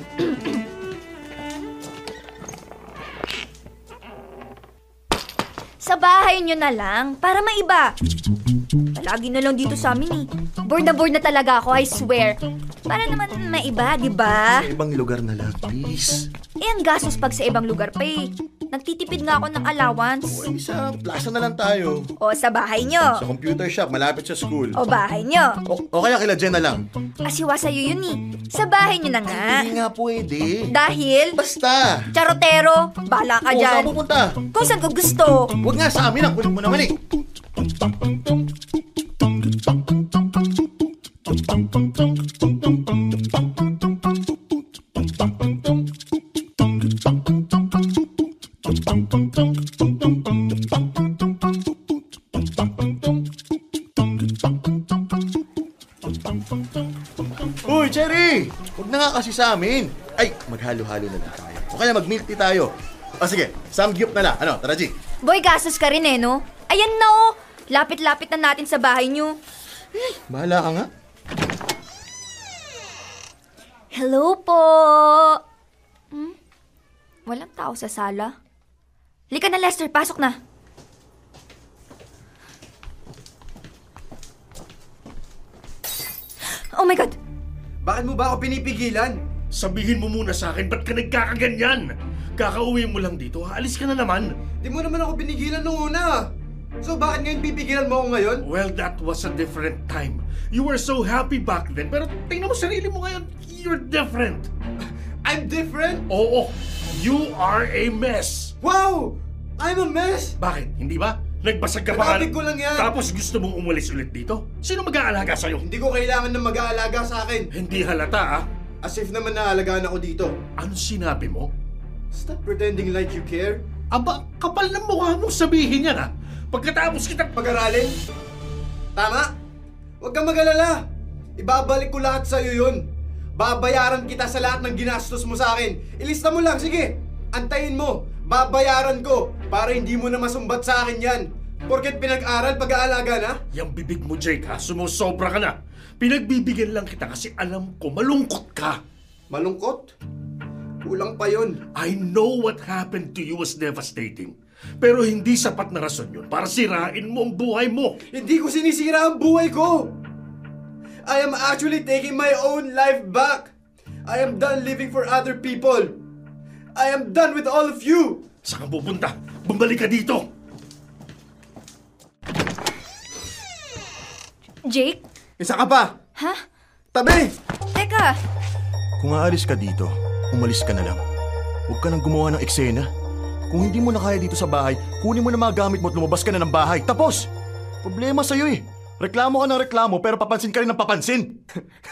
Sa bahay nyo na lang, para maiba. Palagi na lang dito sa amin eh. Bored na talaga ako, I swear. Para naman maiba, di ba? Sa ibang lugar na lang, please. Ang gastos pag sa ibang lugar pa eh. Nagtitipid nga ako ng allowance. Sa plaza na lang tayo. O sa bahay nyo. Sa computer shop, malapit sa school. O bahay nyo. O kaya kila Jen na lang. Asiwa sa'yo yun eh. Sa bahay nyo na nga. Hindi nga pwede. Dahil? Basta. Charotero, bahala ka dyan. Saan pupunta? Kung saan ko gusto. Huwag nga sa amin, ang kulit mo naman eh. Uy, Cherry! Huwag na nga kasi sa amin. Ay, maghalo-halo na lang tayo. O kaya mag-milk tea tayo. O sige, samgyup na lang. Ano, tara G. Boy, gastos ka rin no? Ayan na oh. Lapit-lapit na natin sa bahay nyo. Bahala ka nga. Hello po. Walang tao sa sala. Halika na, Lester. Pasok na. Oh my God! Bakit mo ba ako pinipigilan? Sabihin mo muna sa akin, ba't ka nagkakaganyan? Kakauwi mo lang dito, aalis ka na naman. Di mo naman ako pinigilan nung una. So bakit ngayon pipigilan mo ako ngayon? Well, that was a different time. You were so happy back then, pero tingnan mo sarili mo ngayon, you're different. I'm different? Oo, you are a mess. Wow! I'm a mess? Bakit? Hindi ba? Nagbasag ka pa. Sabi ko lang yan. Tapos gusto mong umalis ulit dito? Sino mag-aalaga sa'yo? Hindi ko kailangan ng mag-aalaga sa akin. Hindi halata As if naman naalagaan ako dito. Ano sinabi mo? Stop pretending like you care. Aba, kapal ng mukha mong sabihin yan Pagkatapos kitang pag-aralin? Tama? Huwag kang mag-alala. Ibabalik ko lahat sa'yo yun. Babayaran kita sa lahat ng ginastos mo sa akin. Ilista mo lang, sige. Antayin mo. Babayaran ko para hindi mo na masumbat sa akin yan. Porket pinag-aral, pag-aalaga na? Yang bibig mo, Jake, sumusobra ka na. Pinagbibigyan lang kita kasi alam ko malungkot ka. Malungkot? Kulang pa yun. I know what happened to you was devastating. Pero hindi sapat na rason yun para sirain mo ang buhay mo. Hindi ko sinisira ang buhay ko! I am actually taking my own life back! I am done living for other people! I am done with all of you! Saan ka pupunta? Bumalik ka dito! Jake? Isa ka pa! Ha? Tabi! Teka! Kung aalis ka dito, umalis ka na lang. Huwag ka nang gumawa ng eksena. Kung hindi mo na kaya dito sa bahay, kunin mo na mga gamit mo at lumabas ka na ng bahay. Tapos! Problema sa'yo eh. Reklamo ka ng reklamo pero papansin ka rin ng papansin.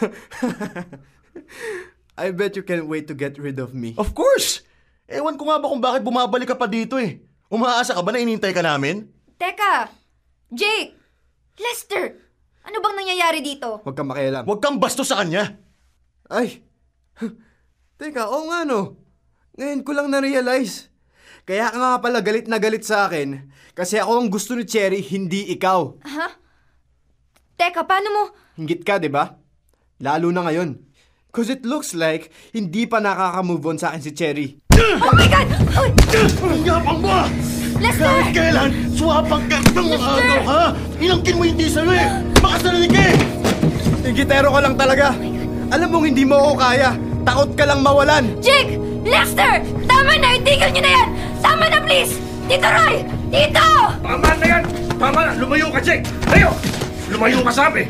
I bet you can't wait to get rid of me. Of course! Ewan ko nga ba kung bakit bumabalik ka pa dito eh. Umaasa ka ba na inintay ka namin? Teka! Jake! Lester! Ano bang nangyayari dito? Huwag kang makialam. Huwag kang bastos sa kanya. Ay! Teka, oo nga no. Ngayon ko lang na-realize. Kaya ka nga pala galit na galit sa akin kasi ako ang gusto ni Cherry, hindi ikaw. Ha? Teka, paano mo? Hinggit ka, di ba? Lalo na ngayon. Cause it looks like hindi pa nakaka-move on sa akin si Cherry. Oh my God! Uy! Ang yapang mo! Lester! Kahit kailan, swapang ka ng mga agaw, ha? Inangkin mo hindi sa'yo eh! Makasarinig ka eh! Hingitero ka lang talaga. Alam mong hindi mo ako kaya. Takot ka lang mawalan. Jake! Lester! Tama na! Itigil niyo na yan! Tama na, please! Tito Roy! Tito! Tama na yan! Tama na! Lumayo ka, Jake! Layo! Lumayo ka, sabi!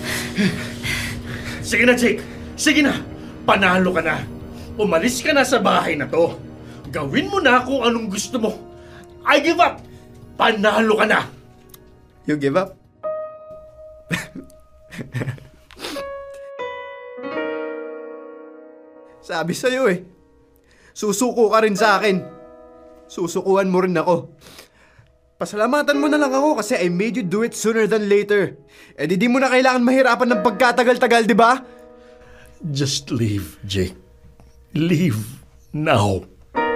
Sige na, Jake! Sige na! Panalo ka na! Umalis ka na sa bahay na to! Gawin mo na kung anong gusto mo! I give up! Panalo ka na! You give up? Sabi sa'yo eh. Susuko ka rin sa akin. Susukuhan mo rin ako. Pasalamatan mo na lang ako kasi I made you do it sooner than later. Eh di mo na kailangan mahirapan ng pagkatagal-tagal, di ba? Just leave, Jake. Leave now.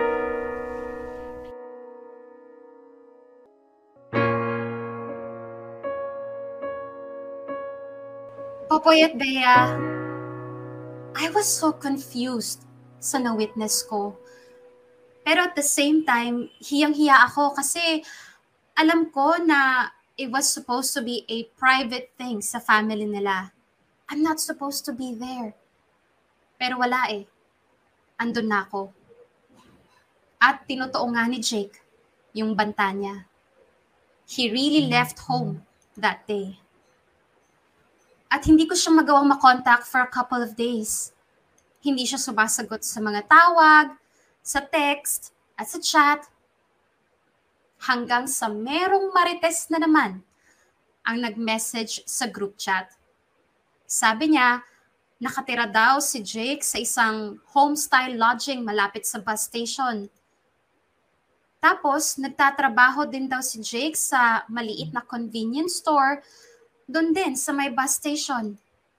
Popoy at Bea, I was so confused sa na-witness ko. Pero at the same time, hiyang-hiya ako kasi alam ko na it was supposed to be a private thing sa family nila. I'm not supposed to be there. Pero wala eh. Andun na ako. At tinotoo nga ni Jake yung banta niya. He really left home that day. At hindi ko siya magawang makontak for a couple of days. Hindi siya sumasagot sa mga tawag, sa text, at sa chat. Hanggang sa merong marites na naman ang nag-message sa group chat. Sabi niya, nakatira daw si Jake sa isang home-style lodging malapit sa bus station. Tapos, nagtatrabaho din daw si Jake sa maliit na convenience store doon din sa may bus station.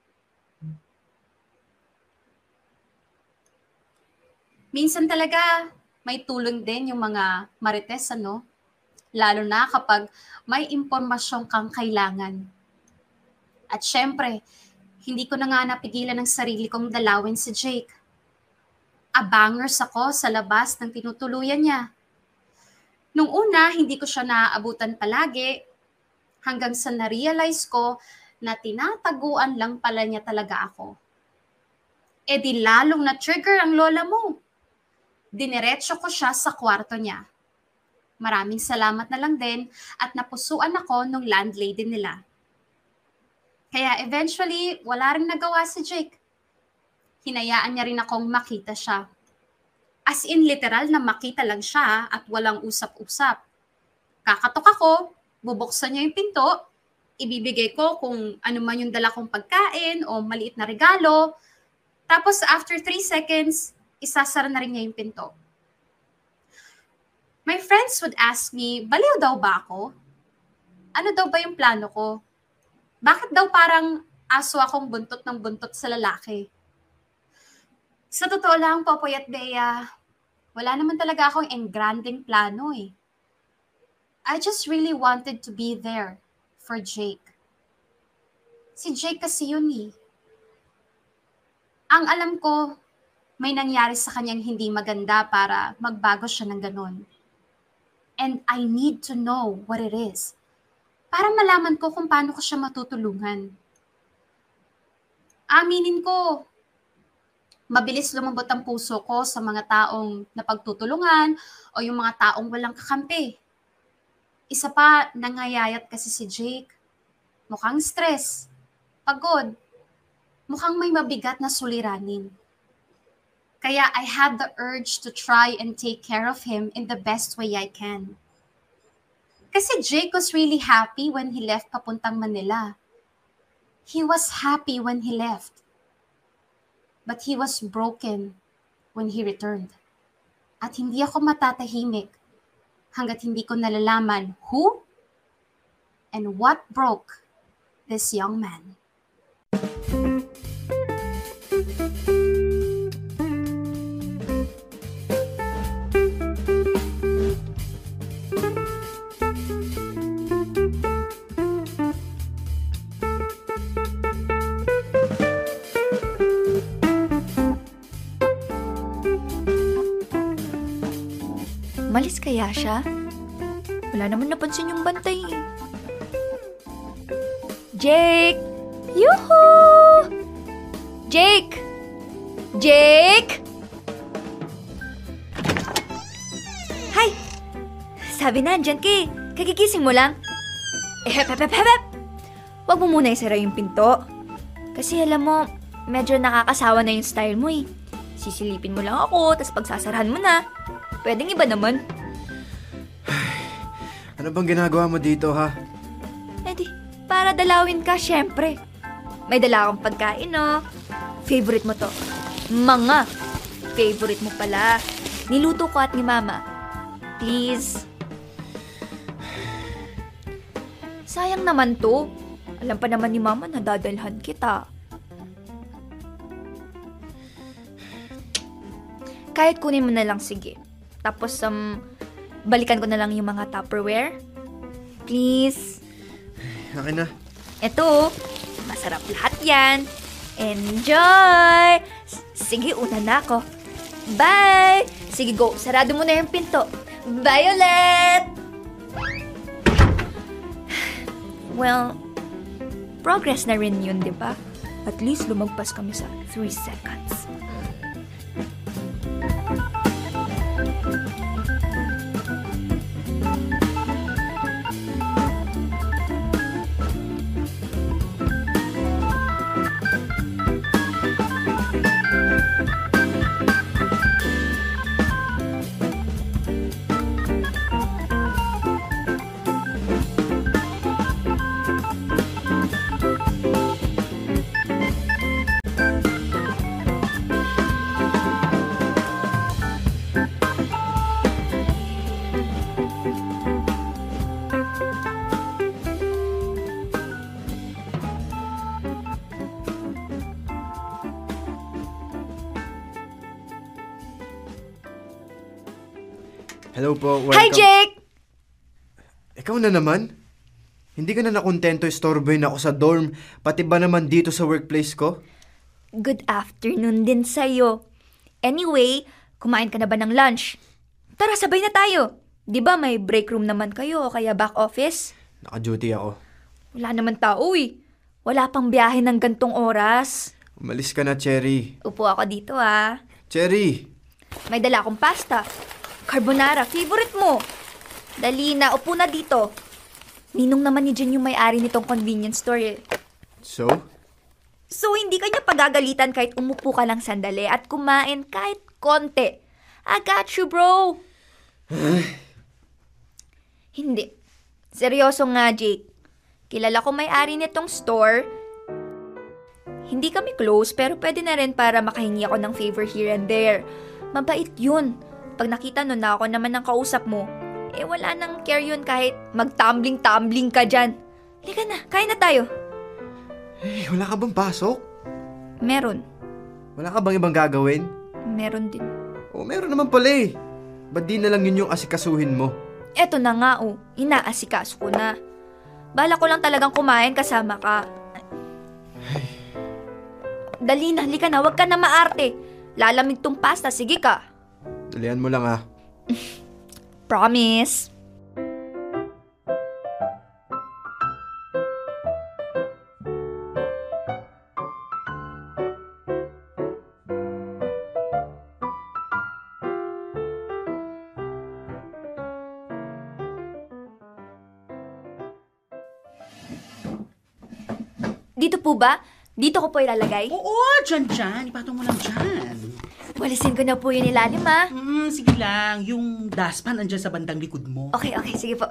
Minsan talaga may tulong din yung mga marites, ano? Lalo na kapag may impormasyon kang kailangan. At syempre, hindi ko na nga napigilan ng sarili kong dalawin si Jake. Abangers ako sa labas ng tinutuluyan niya. Nung una, hindi ko siya naaabutan palagi, hanggang sa na-realize ko na tinataguan lang pala niya talaga ako. E di lalong na-trigger ang lola mo. Diniretso ko siya sa kwarto niya. Maraming salamat na lang din at napusuan ako nung landlady nila. Kaya eventually, wala rin nagawa si Jake. Hinayaan niya rin akong makita siya. As in literal na makita lang siya at walang usap-usap. Kakatok ako, bubuksan niya yung pinto, ibibigay ko kung ano man yung dala kong pagkain o maliit na regalo. Tapos after 3 seconds, isasara na rin niya yung pinto. My friends would ask me, baliw daw ba ako? Ano daw ba yung plano ko? Bakit daw parang aso akong buntot ng buntot sa lalaki? Sa totoo lang, Popoy at Bea, wala naman talaga akong engranding plano eh. I just really wanted to be there for Jake. Si Jake kasi yun eh. Ang alam ko, may nangyari sa kanyang hindi maganda para magbago siya ng ganon. And I need to know what it is para malaman ko kung paano ko siya matutulungan. Aminin ko, mabilis lumambot ang puso ko sa mga taong napagtutulungan o yung mga taong walang kakampi. Isa pa, nangayayat kasi si Jake. Mukhang stress, pagod, mukhang may mabigat na suliranin. Kaya I had the urge to try and take care of him in the best way I can. Kasi Jake was really happy when he left papuntang Manila. He was happy when he left. But he was broken when he returned. At hindi ako matatahimik hanggat hindi ko nalalaman who and what broke this young man. Malis kaya siya? Wala naman napansin yung bantay eh. Jake! Yuhuu! Jake! Jake! Hi! Sabi na, andyan ka eh. Kagigising mo lang. Hep. Huwag mo muna isara yung pinto. Kasi alam mo, medyo nakakasawa na yung style mo eh. Sisilipin mo lang ako, tas pagsasarahan mo na. Pwedeng iba naman. Ano bang ginagawa mo dito, ha? Eh di, para dalawin ka, syempre. May dala akong pagkain, no? Favorite mo to. Mga. Favorite mo pala. Niluto ko at ni Mama. Please. Sayang naman to. Alam pa naman ni Mama na dadalhan kita. Kahit kunin mo na lang, sige. Tapos, balikan ko na lang yung mga Tupperware. Please. Akin na. Eto, masarap lahat yan. Enjoy! Sige, una na ako. Bye! Sige, go. Sarado mo na yung pinto. Violet! Well, progress na rin yun, di ba? At least lumagpas kami sa 3 seconds. Hello po, welcome. Hi, Jake! Ikaw na naman? Hindi ka na nakontento istorbohin ako sa dorm, pati ba naman dito sa workplace ko? Good afternoon din sa'yo. Anyway, kumain ka na ba ng lunch? Tara, sabay na tayo. Di ba may break room naman kayo o kaya back office? Naka-duty ako. Wala naman tao eh. Wala pang biyahe ng gantong oras. Umalis ka na, Cherry. Upo ako dito ah. Cherry! May dala akong pasta. Carbonara, favorite mo. Dali na, upo na dito. Ninong naman ni Jen yung may-ari nitong convenience store eh. So? So, hindi ka niya pagagalitan kahit umupo ka lang sandali at kumain kahit konti. I got you, bro. Hindi. Seryoso nga, Jake. Kilala ko may-ari nitong store. Hindi kami close, pero pwede na rin para makahingi ako ng favor here and there. Mabait yun. Pag nakita nun na ako naman ng kausap mo, eh wala nang care yun kahit mag-tumbling-tumbling ka dyan. Halika na, kain na tayo. Eh, wala ka bang pasok? Meron. Wala ka bang ibang gagawin? Meron din. Oh, meron naman pala eh. Ba't di na lang yun yung asikasuhin mo? Eto na nga oh, inaasikaso ko na. Bala ko lang talagang kumain kasama ka. Dali na, halika na, wag ka na maarte. Lalamig tong pasta, sige ka. Dalihan mo lang ah. Promise. Dito po ba? Dito ko po ilalagay? Oo, dyan. Ipatong mo lang dyan. Walisin ko na po yung ilalim, ha? Sige lang. Yung dustpan andyan sa bandang likod mo. Okay, sige po.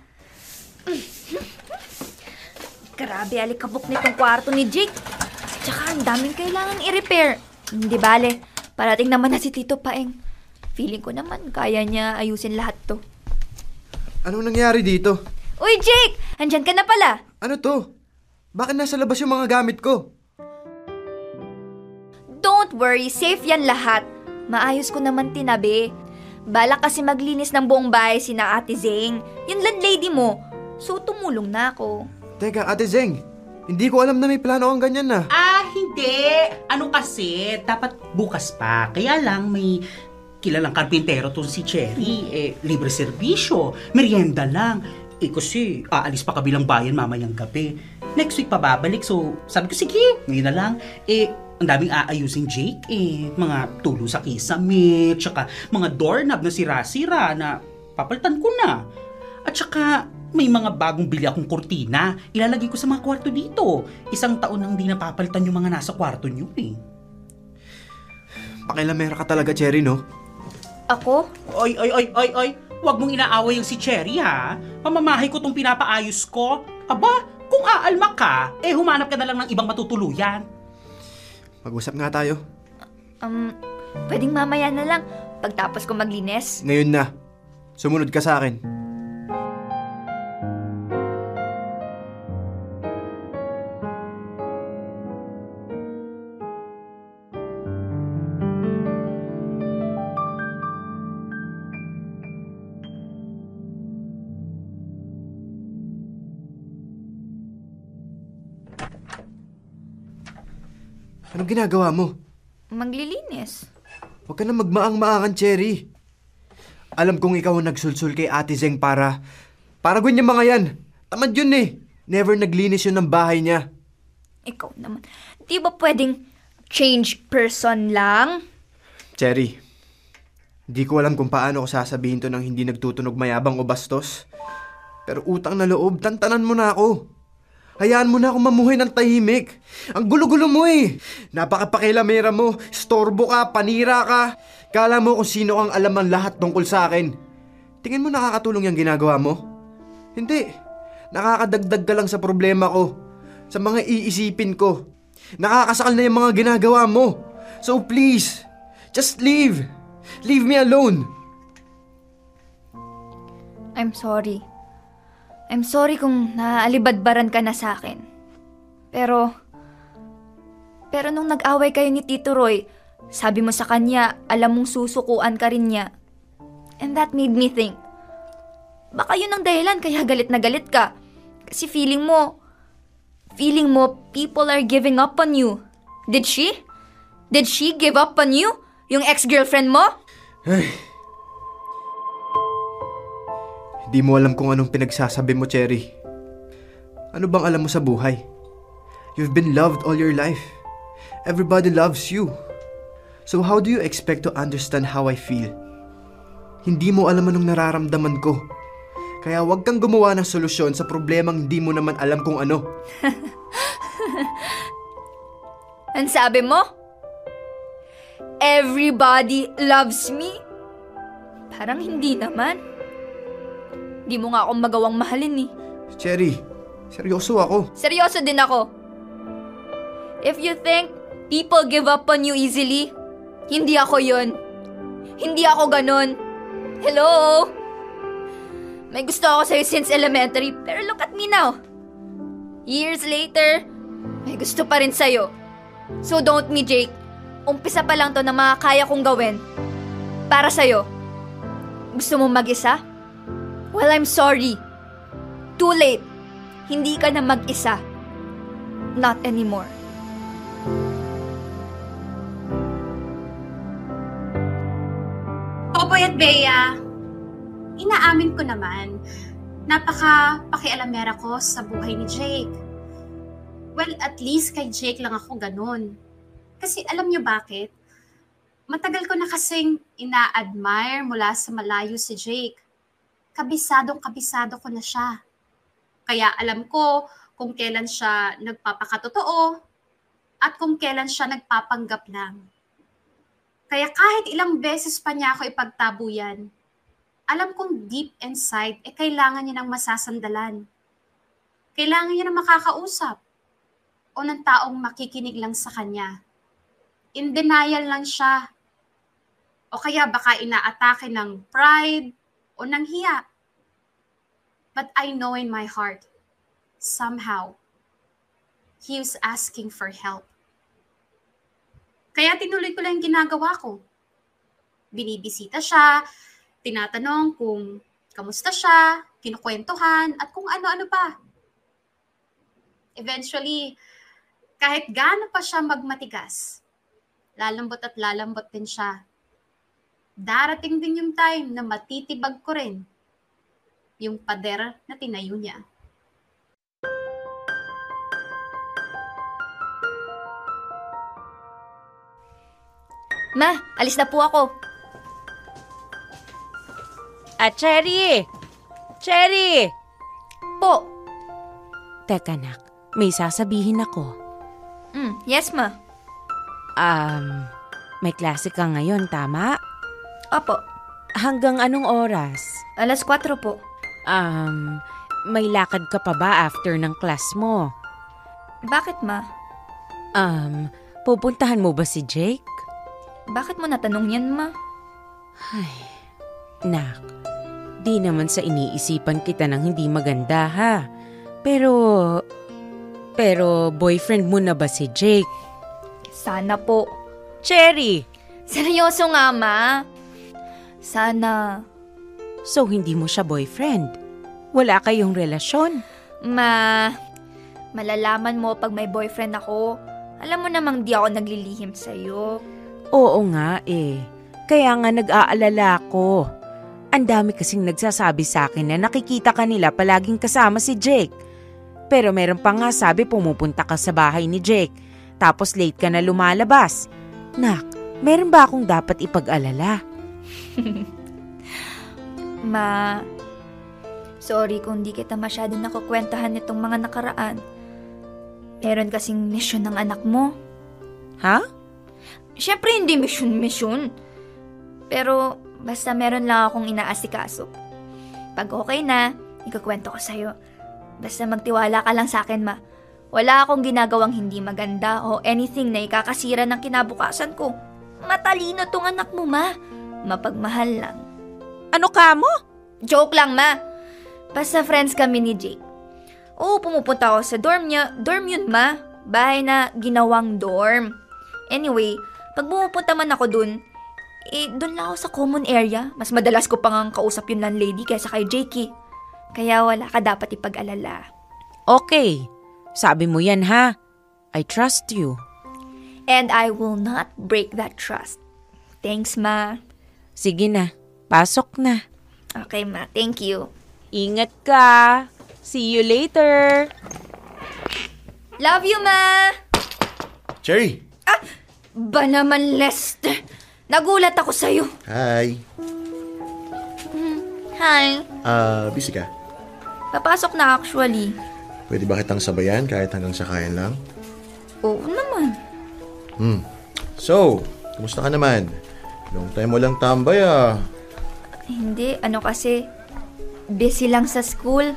Grabe, alikabok nitong kwarto ni Jake. Tsaka ang daming kailangan i-repair. Hindi bale, parating naman na si Tito Paeng. Feeling ko naman kaya niya ayusin lahat to. Anong nangyari dito? Uy, Jake! Andyan ka na pala. Ano to? Bakit nasa labas yung mga gamit ko? Don't worry, safe yan lahat. Maayos ko naman tinabi. Balak kasi maglinis ng buong bahay sina Ate Zeng, yung landlady mo. So tumulong na ako. Teka, Ate Zeng, hindi ko alam na may plano kang ganyan na. Hindi. Ano kasi, dapat bukas pa. Kaya lang may kilalang karpintero to si Cherry. Libre serbisyo, merienda lang. Kasi aalis pa kabilang bayan mamayang gabi. Next week pa babalik. So sabi ko, sige, ngayon na lang. Ang daming aayusin, Jake. Mga tulo sa kisame, tsaka mga doorknob na sira-sira na papalitan ko na. At tsaka may mga bagong bili akong kurtina. Ilalagay ko sa mga kwarto dito. 1 taon nang di napapalitan yung mga nasa kwarto niyo eh. Pakilamera ka talaga, Cherry, no? Ako? Oy. Huwag mong inaaway yung si Cherry, ha? Pamamahay ko tong pinapaayos ko. Aba, kung aalma ka, humanap ka na lang ng ibang matutuluyan. Mag-usap nga tayo. Pwedeng mamaya na lang, pagtapos ko maglinis. Ngayon na. Sumunod ka sa akin. Anong ginagawa mo? Maglilinis. Huwag ka na magmaang-maangan, Cherry. Alam kong ikaw ang nagsulsul kay Ate Zeng para ganyan mga yan. Tamad yun eh. Never naglinis yun ng bahay niya. Ikaw naman. Di ba pwedeng change person lang? Cherry, hindi ko alam kung paano ko sasabihin to ng hindi nagtutunog mayabang o bastos. Pero utang na loob, tantanan mo na ako. Hayaan mo na akong mamuhay ng tahimik. Ang gulo-gulo mo eh. Napakapakilamera mo. Storbo ka, panira ka. Kala mo kung sino ang alam ang lahat tungkol sa akin. Tingin mo nakakatulong yung ginagawa mo? Hindi. Nakakadagdag ka lang sa problema ko. Sa mga iisipin ko. Nakakasakal na yung mga ginagawa mo. So please, just leave. Leave me alone. I'm sorry. I'm sorry kung naaalibadbaran ka na sa akin. Pero nung nag-away kayo ni Tito Roy, sabi mo sa kanya, alam mong susukuan ka rin niya. And that made me think, baka yun ang dahilan kaya galit na galit ka. Kasi feeling mo people are giving up on you. Did she? Did she give up on you? Yung ex-girlfriend mo? Di mo alam kung anong pinagsasabi mo, Cherry. Ano bang alam mo sa buhay? You've been loved all your life. Everybody loves you. So how do you expect to understand how I feel? Hindi mo alam anong nararamdaman ko. Kaya huwag kang gumawa ng solusyon sa problemang hindi mo naman alam kung ano. Ang sabi mo? Everybody loves me? Parang hindi naman. Di mo nga akong magawang mahalin eh. Cherry, seryoso ako. Seryoso din ako. If you think people give up on you easily, hindi ako yun. Hindi ako ganun. Hello? May gusto ako sa'yo since elementary, pero look at me now. Years later, may gusto pa rin sa'yo. So don't me, Jake. Umpisa pa lang to na mga kaya kong gawin. Para sa'yo. Gusto mo mag-isa? Well, I'm sorry. Too late. Hindi ka na mag-isa. Not anymore. Popoy at Bea, inaamin ko naman, napaka-pakialamera ko sa buhay ni Jake. Well, at least kay Jake lang ako ganun. Kasi alam niyo bakit? Matagal ko na kasing ina-admire mula sa malayo si Jake. Kabisado ko na siya. Kaya alam ko kung kailan siya nagpapakatotoo, at kung kailan siya nagpapanggap lang. Kaya kahit ilang beses pa niya ako ipagtabo yan, alam kong deep inside, kailangan niya ng masasandalan. Kailangan niya ng makakausap o ng taong makikinig lang sa kanya. In denial lang siya. O kaya baka inaatake ng pride o ng hiya. But I know in my heart, somehow, he was asking for help. Kaya tinuloy ko lang yung ginagawa ko. Binibisita siya, tinatanong kung kamusta siya, kinukwentuhan, at kung ano-ano pa. Eventually, kahit gaano pa siya magmatigas, lalambot at lalambot din siya. Darating din yung time na matitibag ko rin yung pader na tinayo niya. Ma, alis na po ako. Cherry! Cherry! Po. Teka, nak. May sasabihin ako. Yes, ma. May klase ka ngayon, tama? Opo. Hanggang anong oras? 4:00 po. May lakad ka pa ba after ng class mo? Bakit, ma? Pupuntahan mo ba si Jake? Bakit mo natanong yan, ma? Ay, nak, di naman sa iniisipan kita ng hindi maganda, ha? Pero boyfriend mo na ba si Jake? Sana po. Cherry! Seryoso nga, ma. Sana. So, hindi mo siya boyfriend? Wala kayong relasyon? Malalaman mo pag may boyfriend ako. Alam mo namang di ako naglilihim sa'yo. Oo nga Kaya nga nag-aalala ko. Ang dami kasing nagsasabi sa akin na nakikita ka nila palaging kasama si Jake. Pero meron pa nga sabi pumupunta ka sa bahay ni Jake. Tapos late ka na lumalabas. Nak, meron ba akong dapat ipag-alala? Ma, sorry kung di kita masyadong nakukwentahan nitong mga nakaraan. Meron kasing mission ng anak mo. Ha? Siyempre hindi mission. Pero basta meron lang akong inaasikaso. Pag okay na, ikukwento ko sa'yo. Basta magtiwala ka lang sa akin, ma. Wala akong ginagawang hindi maganda o anything na ikakasira ng kinabukasan ko. Matalino tong anak mo, ma. Mapagmahal lang. Ano ka mo? Joke lang, ma. Basta friends kami ni Jake. Oo, pumupunta ako sa dorm niya. Dorm yun, ma. Bahay na ginawang dorm. Anyway, pag pumupunta man ako dun, dun lang ako sa common area. Mas madalas ko pang kausap yung landlady kaysa kay Jakey. Kaya wala ka dapat ipag-alala. Okay. Sabi mo yan, ha? I trust you. And I will not break that trust. Thanks, ma. Sige na. Pasok na. Okay, ma. Thank you. Ingat ka. See you later. Love you, ma. Cherry! Ba naman, Lester? Nagulat ako sa'yo. Hi. Hi. Busy ka? Papasok na actually. Pwede ba kitang sabayan kahit hanggang sakayan lang? Oo naman. So, kumusta ka naman? Long time mo lang tambay Hindi, kasi busy lang sa school.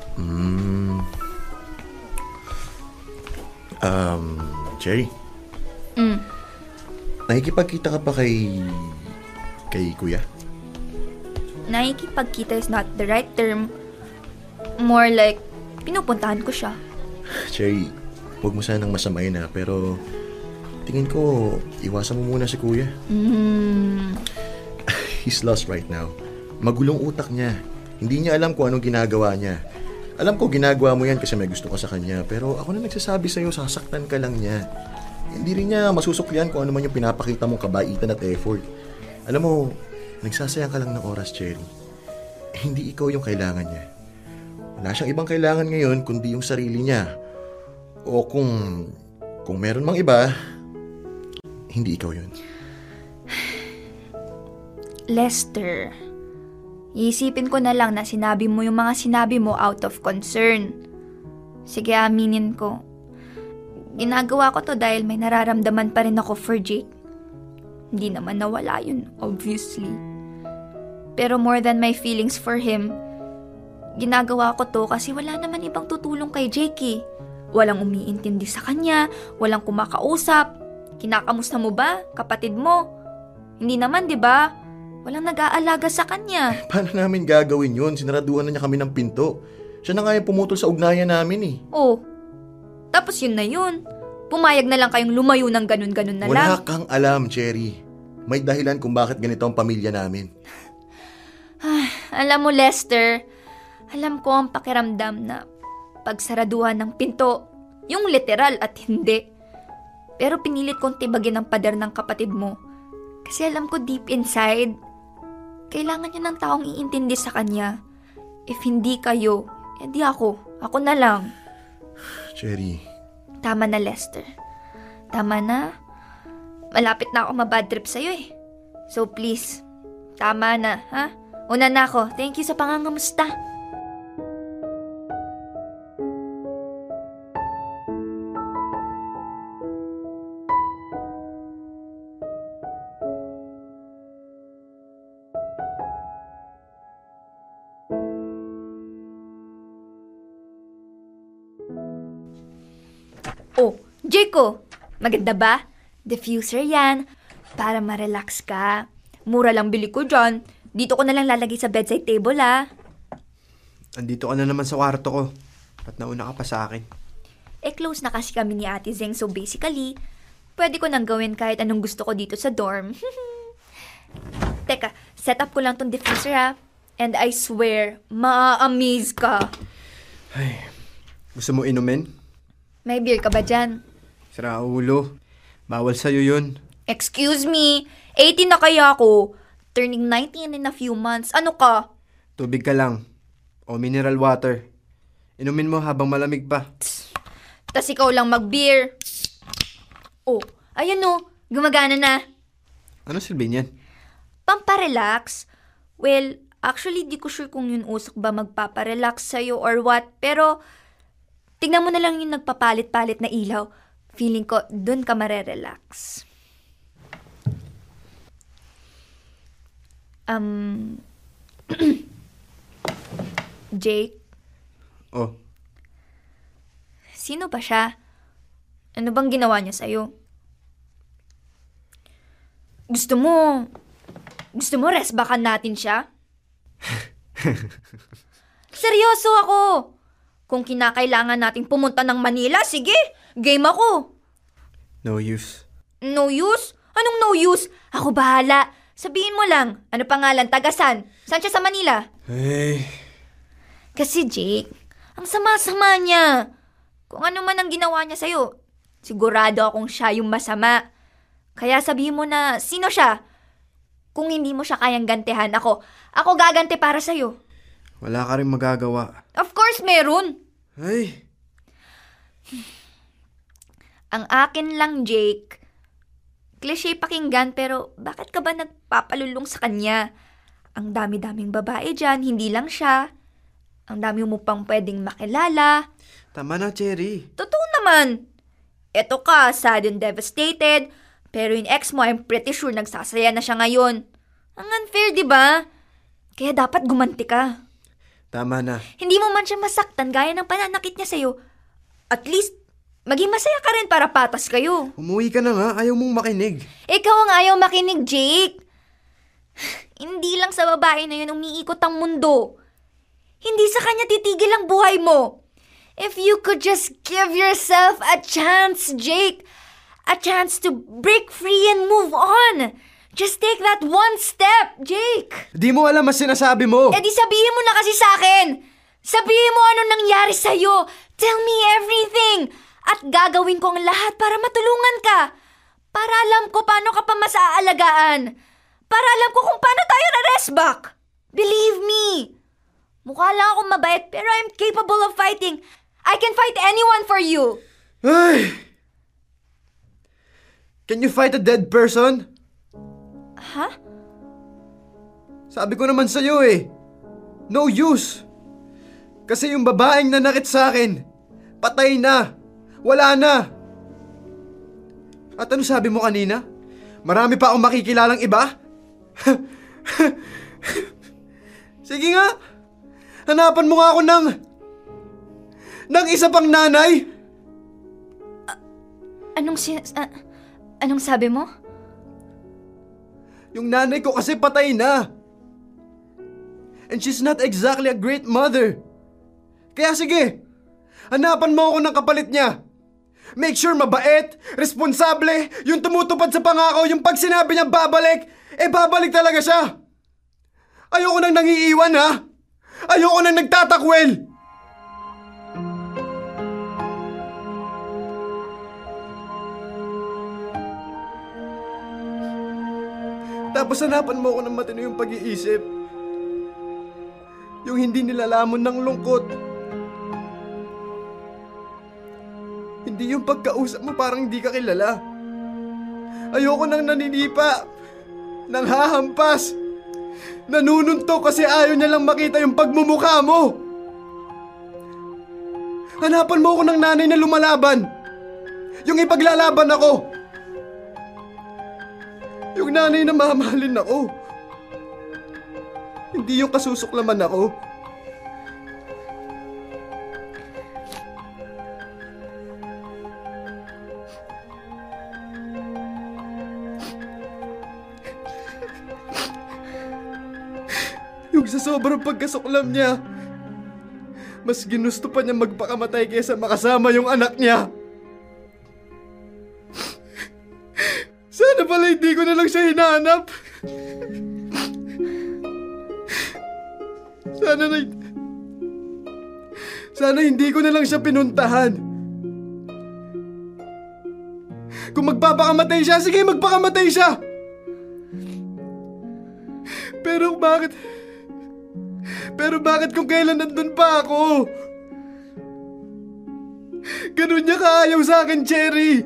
Cherry? Nakikipagkita ka ba kay kuya? Nakikipagkita is not the right term. More like, pinupuntahan ko siya. Cherry, huwag mo sanang masamayin pero tingin ko, iwasan mo muna si kuya. He's lost right now. Magulong utak niya. Hindi niya alam kung anong ginagawa niya. Alam ko ginagawa mo yan kasi may gusto ka sa kanya, pero ako na nagsasabi sa'yo, sasaktan ka lang niya. Hindi rin niya masusuklian kung ano man yung pinapakita mong kabaitan at effort. Alam mo, nagsasayang ka lang ng oras, Cherry. Hindi ikaw yung kailangan niya. Wala siyang ibang kailangan ngayon kundi yung sarili niya. O kung meron mang iba, hindi ikaw yun. Lester, iisipin ko na lang na sinabi mo yung mga sinabi mo out of concern. Sige, aminin ko. Ginagawa ko to dahil may nararamdaman pa rin ako for Jake. Hindi naman nawala yun, obviously. Pero more than my feelings for him, ginagawa ko to kasi wala naman ibang tutulong kay Jake eh. Walang umiintindi sa kanya, walang kumakausap. Kinakamusta mo ba, kapatid mo? Hindi naman, di ba? Walang nag-aalaga sa kanya. Paano namin gagawin yun? Sinaraduhan na niya kami ng pinto. Siya na nga yung pumutol sa ugnayan namin eh. Oh, tapos yun na yun. Pumayag na lang kayong lumayo ng ganun-ganun na lang. Wala kang alam, Cherry. May dahilan kung bakit ganito ang pamilya namin. Alam mo, Lester, alam ko ang pakiramdam na pagsaraduhan ng pinto, yung literal at hindi. Pero pinilit kong tibagin ang pader ng kapatid mo. Kasi alam ko deep inside, kailangan niya ng taong iintindi sa kanya. If hindi kayo, edi ako. Ako na lang. Cherry. Tama na, Lester. Tama na. Malapit na ako mabad trip sa'yo eh. So please, tama na, ha? Una na ako. Thank you sa pangangamusta. Oh, Jayco, maganda ba? Diffuser yan, para ma-relax ka. Mura lang bili ko dyan. Dito ko na lang lalagay sa bedside table, ah. Andito ka na naman sa kwarto ko. At nauna ka pa sa akin. Close na kasi kami ni Ate Zeng, so basically, pwede ko nang gawin kahit anong gusto ko dito sa dorm. Teka, set up ko lang tong diffuser, ha? And I swear, ma-amaze ka. Ay, gusto mo inumin? May beer ka ba dyan? Sira ulo. Bawal sa'yo yun. Excuse me, 18 na kaya ako. Turning 19 in a few months. Ano ka? Tubig ka lang. O mineral water. Inumin mo habang malamig pa. Tas ikaw lang mag-beer. Oh, ayan o. Gumagana na. Ano silbi niyan? Pamparelax? Well, actually di ko sure kung yun usok ba magpaparelax sa'yo or what. Pero, tignan mo na lang yung nagpapalit-palit na ilaw. Feeling ko, dun ka marerelax. Jake? Oh. Sino ba siya? Ano bang ginawa niya sa'yo? Gusto mo resbakan natin siya? Seryoso ako! Kung kinakailangan nating pumunta ng Manila, sige, game ako. No use. No use? Anong no use? Ako bahala. Sabihin mo lang, ano pangalan, tagasan? Saan siya sa Manila? Hey. Kasi Jake, ang sama-sama niya. Kung ano man ang ginawa niya sa'yo, sigurado akong siya yung masama. Kaya sabihin mo na, sino siya? Kung hindi mo siya kayang gantihan, ako gaganti para sa'yo. Wala ka rin magagawa. Of course, meron. Ay. Ang akin lang, Jake, cliché pakinggan pero bakit ka ba nagpapalulong sa kanya? Ang dami-daming babae dyan, hindi lang siya. Ang dami mo pang pwedeng makilala. Tama na, Cherry. Totoo naman. Eto ka, sad and devastated, pero yung ex mo, I'm pretty sure nagsasaya na siya ngayon. Ang unfair, di ba? Kaya dapat gumanti ka. Tama na. Hindi mo man siya masaktan gaya ng pananakit niya sa'yo. At least, maging masaya ka rin para patas kayo. Umuwi ka na nga, ayaw mong makinig. Ikaw ang ayaw makinig, Jake. Hindi lang sa babae na yun umiikot ang mundo. Hindi sa kanya titigil ang buhay mo. If you could just give yourself a chance, Jake. A chance to break free and move on. Just take that one step, Jake. Di mo alam ang sinasabi mo. Eh di sabihin mo na kasi sa akin. Sabihin mo ano nangyari sa'yo. Tell me everything. At gagawin ko ang lahat para matulungan ka. Para alam ko paano ka pa masaalagaan. Para alam ko kung paano tayo na-resback. Believe me. Mukha lang akong mabait pero I'm capable of fighting. I can fight anyone for you. Ay! Can you fight a dead person? Ha? Sabi ko naman sa'yo eh. No use. Kasi yung babaeng nanakit sa akin, Patay na! Wala na! At ano sabi mo kanina? Marami pa akong makikilalang iba? Sige nga! Hanapan mo nga ako ng isa pang nanay! Anong sabi mo? Yung nanay ko kasi patay na. And she's not exactly a great mother. Kaya sige, hanapan mo ako ng kapalit niya. Make sure mabait, responsable, yung tumutupad sa pangako, yung pag sinabi niya babalik, babalik talaga siya. Ayoko nang nangiiwan ha. Ayoko nang nagtatakwil. Tapos hanapan mo ako ng matino yung pag-iisip. Yung hindi nilalamon ng lungkot. Hindi yung pagkausap mo parang hindi ka kilala. Ayoko nang naninipa, nang hahampas, nanununtok kasi ayaw niya lang makita yung pagmumukha mo. Hanapan mo ako ng nanay na lumalaban. Yung ipaglalaban ako. Yung nanay na mamahalin ako. Hindi yung kasusuklaman ako. Yung sa sobrang pagkasuklam niya, mas ginusto pa niya magpakamatay kaysa makasama yung anak niya. Sana pala hindi ko na lang siya hinahanap. Sana hindi ko na lang siya pinuntahan. Kung magpapakamatay siya, sige magpakamatay siya. Pero bakit kung kailan nandun pa ako? Ganun niya kaayaw sa akin, Cherry.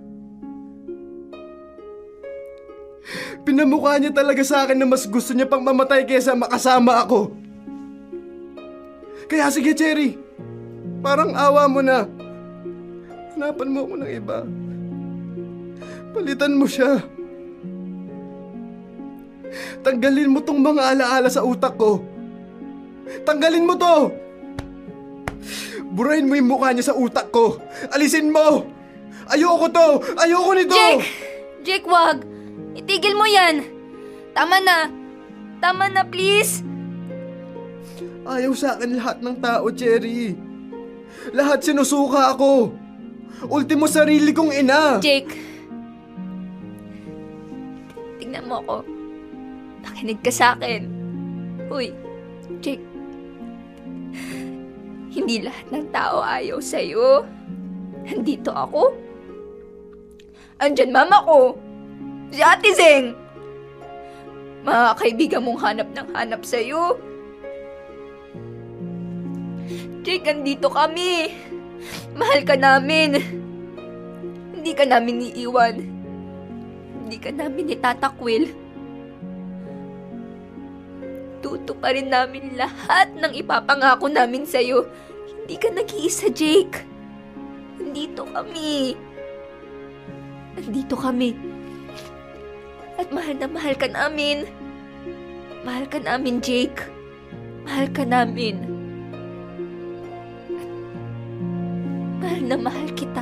Pinamukha niya talaga sa akin na mas gusto niya pang mamatay kaysa makasama ako. Kaya sige, Cherry. Parang awa mo na. Hanapan mo ako ng iba. Palitan mo siya. Tanggalin mo tong mga alaala sa utak ko. Tanggalin mo to. Burahin mo yung mukha niya sa utak ko. Alisin mo. Ayoko to. Ayoko nito. Jake, wag. Itigil mo yan. Tama na. Tama na, please. Ayaw sa akin lahat ng tao, Cherry. Lahat sinusuka ako. Ultimo sarili kong ina. Jake. Tingnan mo ako. Nakinig ka sa akin. Uy, Jake. Hindi lahat ng tao ayaw sa'yo. Nandito ako. Andyan mama ko. Si Ate Zeng. Mga kaibigan mong hanap ng hanap sa'yo. Jake, andito kami. Mahal ka namin. Hindi ka namin iiwan. Hindi ka namin itatakwil. Tutuparin namin lahat ng ipapangako namin sa'yo. Hindi ka nag-iisa, Jake. Nandito kami. Nandito kami. At mahal na mahal ka namin. Mahal ka namin, Jake. Mahal ka namin. At mahal na mahal kita.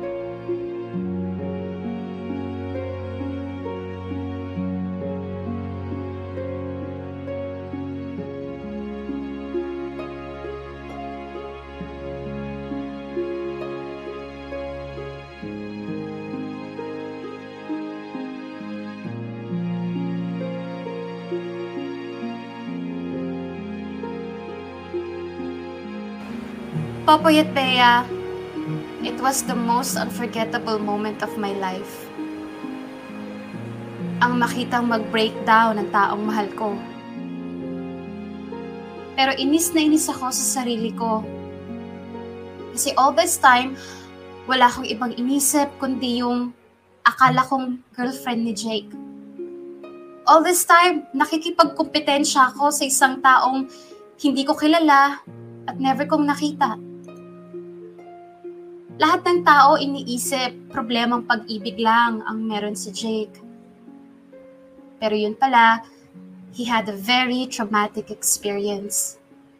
Popoy at Bea, it was the most unforgettable moment of my life. Ang makitang mag-breakdown ng taong mahal ko. Pero inis na inis ako sa sarili ko. Kasi all this time, wala akong ibang inisip kundi yung akala kong girlfriend ni Jake. All this time, nakikipagkumpetensya ako sa isang taong hindi ko kilala at never kong nakita. Lahat ng tao iniisip problemang pag-ibig lang ang meron si Jake. Pero yun pala, he had a very traumatic experience.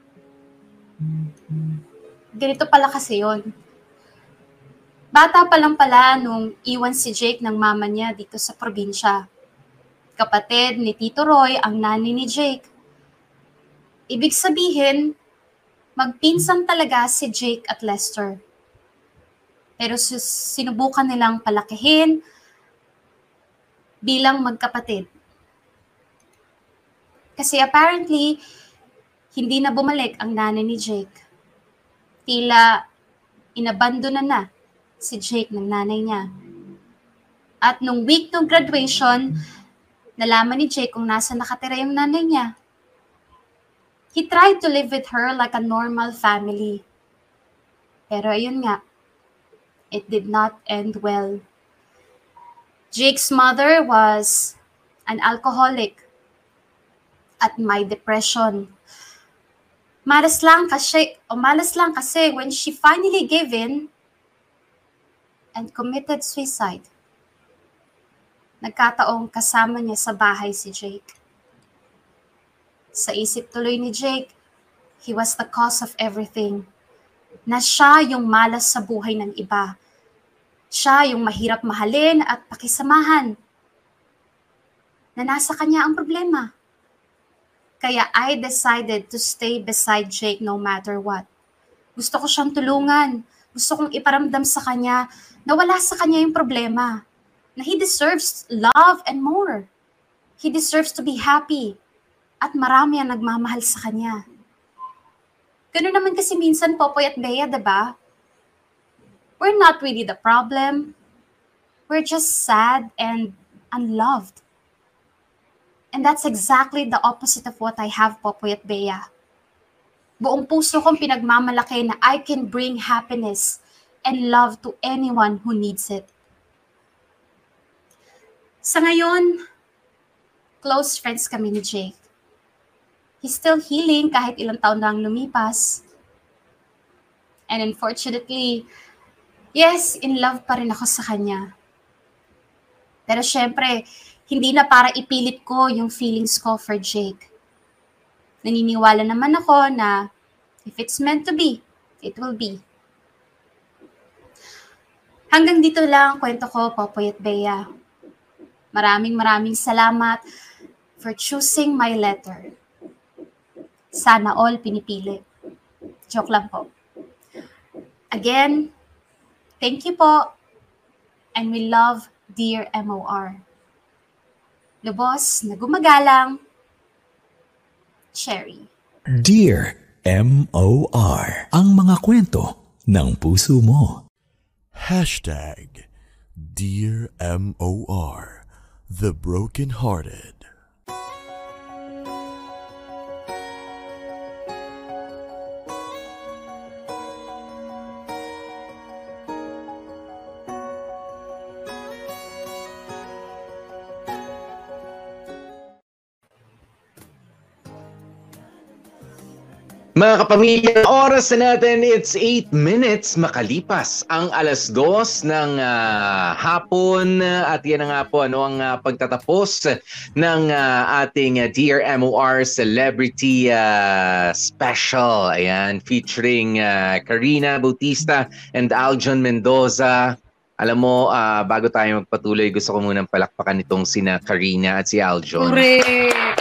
Ganito pala kasi yun. Bata pa lang pala nung iwan si Jake ng mama niya dito sa probinsya. Kapatid ni Tito Roy ang nanay ni Jake. Ibig sabihin, magpinsan talaga si Jake at Lester. Pero sinubukan nilang palakihin bilang magkapatid. Kasi apparently, hindi na bumalik ang nanay ni Jake. Tila inabandona na si Jake ng nanay niya. At nung week ng graduation, nalaman ni Jake kung nasa nakatira yung nanay niya. He tried to live with her like a normal family. Pero ayun nga, it did not end well. Jake's mother was an alcoholic at may depression. Malas lang kasi when she finally gave in and committed suicide. Nagkataong kasama niya sa bahay si Jake. Sa isip tuloy ni Jake, he was the cause of everything. Na siya yung malas sa buhay ng iba. Siya yung mahirap mahalin at pakisamahan. Na nasa kanya ang problema. Kaya I decided to stay beside Jake no matter what. Gusto ko siyang tulungan. Gusto kong iparamdam sa kanya na wala sa kanya yung problema. Na he deserves love and more. He deserves to be happy. At marami ang nagmamahal sa kanya. Ganun naman kasi minsan, Popoy at Bea, diba? We're not really the problem. We're just sad and unloved. And that's exactly the opposite of what I have, Popoy at Bea. Buong puso kong pinagmamalaki na I can bring happiness and love to anyone who needs it. Sa ngayon, close friends kami ni Jake. He's still healing kahit ilang taon na ang lumipas. And unfortunately, yes, in love pa rin ako sa kanya. Pero syempre, hindi na para ipilit ko yung feelings ko for Jake. Naniniwala naman ako na if it's meant to be, it will be. Hanggang dito lang ang kwento ko, Popoy at Bea. Maraming salamat for choosing my letter. Sana all pinipili. Joke lang po. Again, thank you po. And we love Dear MOR. Lubos na gumagalang, Cherry. Dear MOR. Ang mga kwento ng puso mo. Hashtag Dear MOR. The Brokenhearted. Mga kapamilya, oras na natin, it's 8 minutes makalipas ang 2:00 ng hapon at yan na nga po ang pagtatapos ng ating Dear MOR Celebrity Special. Ayan, featuring Karina Bautista and Aljon Mendoza. Alam mo, bago tayo magpatuloy, gusto ko munang palakpakan itong sina Karina at si Aljon. Correct!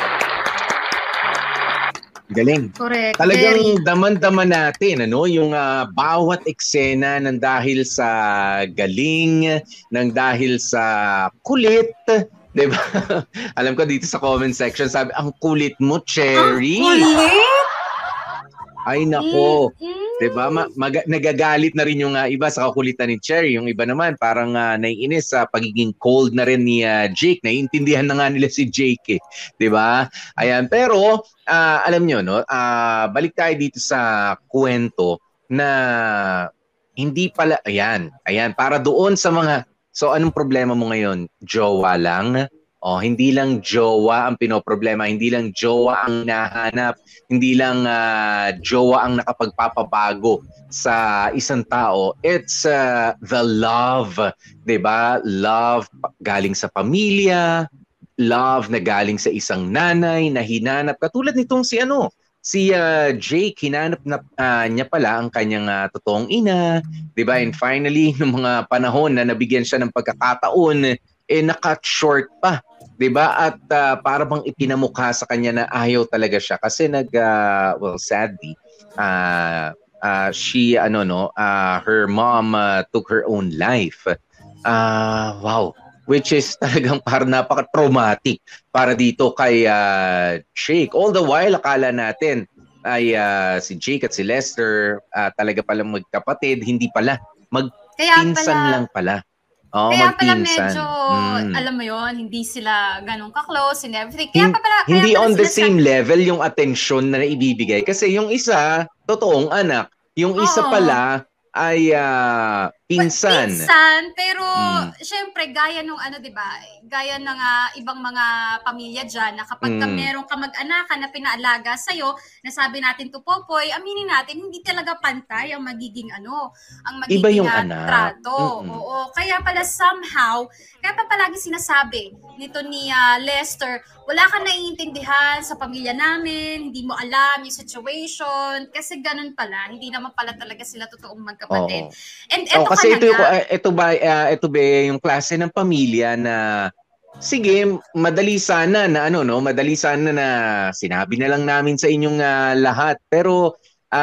Galing. Correct. Talagang daman-daman natin yung bawat eksena ng dahil sa galing, ng dahil sa kulit, 'di ba? Alam ko dito sa comment section sabi, ang kulit mo, Cherry. Ang kulit? Ay nako. 'Di ba? Nagagalit na rin yung iba sa kakulitan ni Cherry, yung iba naman parang naiinis sa pagiging cold na rin ni Jake. Naiintindihan na nga nila si Jake, 'di ba? Ayan, pero alam nyo, no, balik tayo dito sa kwento na hindi pala, ayan, para doon sa mga, so anong problema mo ngayon? Jowa lang Hindi lang jowa ang pinoproblema, hindi lang jowa ang hinahanap, hindi lang jowa ang nakapagpapabago sa isang tao. It's the love, 'di ba? Love galing sa pamilya, love na galing sa isang nanay na hinanap. Katulad nitong si Jake, hinanap niya pala ang kanyang totoong ina, 'di ba? And finally, nung mga panahon na nabigyan siya ng pagkakataon, na-cut short pa, 'di ba? At para bang ipinamukha sa kanya na ayaw talaga siya kasi sadly, her mom took her own life. Wow. Which is talagang parang napaka-traumatic para dito kay Jake. All the while, akala natin ay si Jake at si Lester talaga palang magkapatid. Hindi pala. Magpinsan lang pala. Kaya pala medyo, alam mo yon, hindi sila ganun ka-close and everything. Hindi on the same level yung atensyon na naibibigay. Kasi yung isa, totoong anak. Yung isa pala ay pinsan. Pero syempre gaya nung diba? Gaya ng ibang mga pamilya diyan na kapag merong kamag-anakan na pinaalaga sa iyo, nasabi natin to Popoy, aminin natin hindi talaga pantay ang magiging ang magiging iba yung trato. Oo, kaya pala somehow, kaya pa palagi sinasabi nito ni Lester, wala kang naiintindihan sa pamilya namin, hindi mo alam yung situation, kasi ganun pala, hindi naman pala talaga sila totoong magkapatid. And eto kasi ito ito ba yung klase ng pamilya na sige, madali sana na sinabi na lang namin sa inyong lahat, pero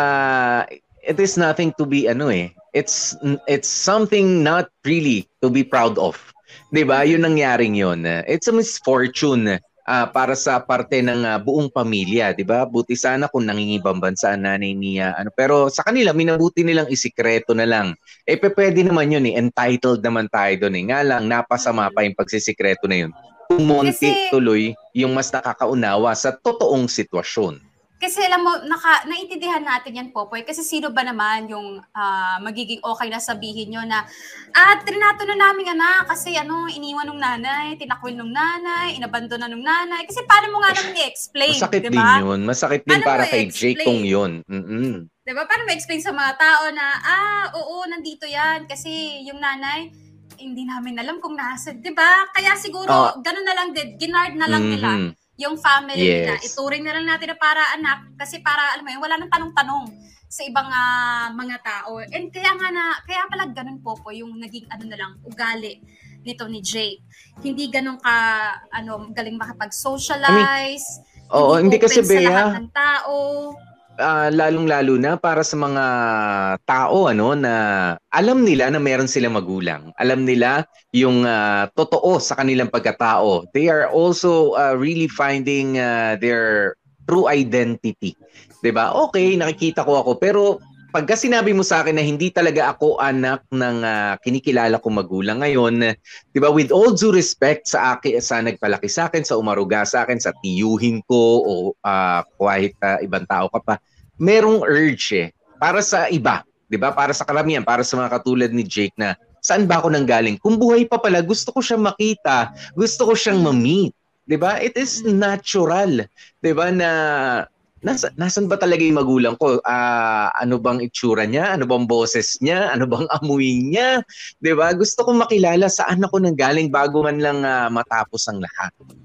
it is nothing to be it's something not really to be proud of. 'Di ba? Yun nangyaring yun. It's a misfortune para sa parte ng buong pamilya, 'di ba? Buti sana kung nangingibang bansa ang nanay niya pero sa kanila minabuti nilang isikreto na lang. Pwede naman yun entitled naman tayo doon Nga lang napasama pa yung pagsisikreto na yun. Kumonti tuloy yung mas nakakaunawa sa totoong sitwasyon. Kasi alam mo, naiintindihan natin yan, Popoy. Kasi sino ba naman yung magiging okay na sabihin nyo na trinato na namin anak kasi iniwan ng nanay, tinakwil ng nanay, inabandona ng nanay. Kasi paano mo nga naman i-explain, Masakit diba? din yun. Masakit din para kay Jake kung yun. Diba? Paano mo explain sa mga tao na, oo, nandito yan. Kasi yung nanay, hindi namin alam kung nasa, diba? Kaya siguro, ganun na lang din, ginard na lang nila yung family nila. Ituring na lang natin na para anak kasi para alam mo yun, wala nang tanong-tanong sa ibang mga tao. And kaya pala ganun po yung naging na lang ugali nito ni Jake. Hindi ganun galing makapag-socialize. Hindi kasi sa lahat ng tao. Lalong-lalo na para sa mga tao na alam nila na meron silang magulang. Alam nila yung totoo sa kanilang pagkatao. They are also really finding their true identity. 'Di ba? Okay, nakikita ko ako pero pagka sinabi mo sa akin na hindi talaga ako anak ng kinikilala kong magulang ngayon, 'di ba? With all due respect sa nagpalaki sa akin, sa umaruga sa akin, sa tiyuhin ko o kahit ibang tao ka pa, merong urge para sa iba, 'di ba? Para sa karamihan, para sa mga katulad ni Jake na saan ba ako nanggaling? Kung buhay pa pala, gusto ko siyang makita, gusto ko siyang ma-meet, 'di ba? It is natural, 'di ba, na nasan ba talaga yung magulang ko? Ano bang itsura niya? Ano bang boses niya? Ano bang amoy niya? 'Di ba? Gusto kong makilala saan ako nanggaling bago man lang matapos ang lahat.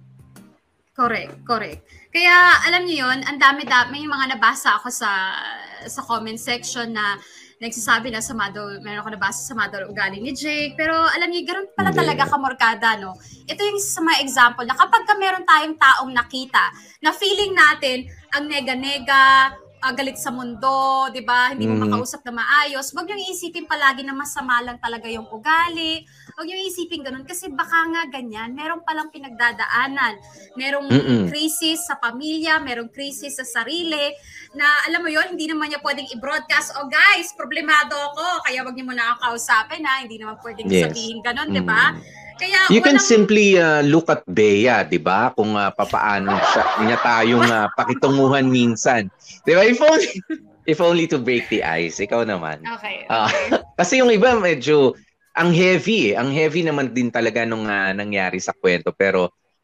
Correct. Kaya alam niyo yun, ang dami-dami yung mga nabasa ako sa comment section na nagsasabi na meron ako nabasa sa ugali ni Jake. Pero alam niyo, ganoon pala talaga kamorkada, no? Ito yung sa mga example na kapag meron tayong taong nakita na feeling natin ang nega-nega, galit sa mundo, 'di ba? Hindi mo makausap na maayos. Huwag niyo iisipin palagi na masama lang talaga yung ugali. Huwag niyo iisipin ganun kasi baka nga ganyan, meron palang pinagdadaanan. Merong crisis sa pamilya, merong crisis sa sarili na alam mo 'yon, hindi naman niya pwedeng i-broadcast. Oh guys, problemado ako, kaya wag niyo muna ako kausapin hindi naman pwedeng sabihin ganun, 'di ba? Kaya you can simply look at Bea, 'di ba? Kung papaano niya tayong pakitunguhan minsan. 'Di ba? If only to break the ice. Ikaw naman. Okay. Kasi yung iba medyo ang heavy naman din talaga nung nangyari sa kwento, pero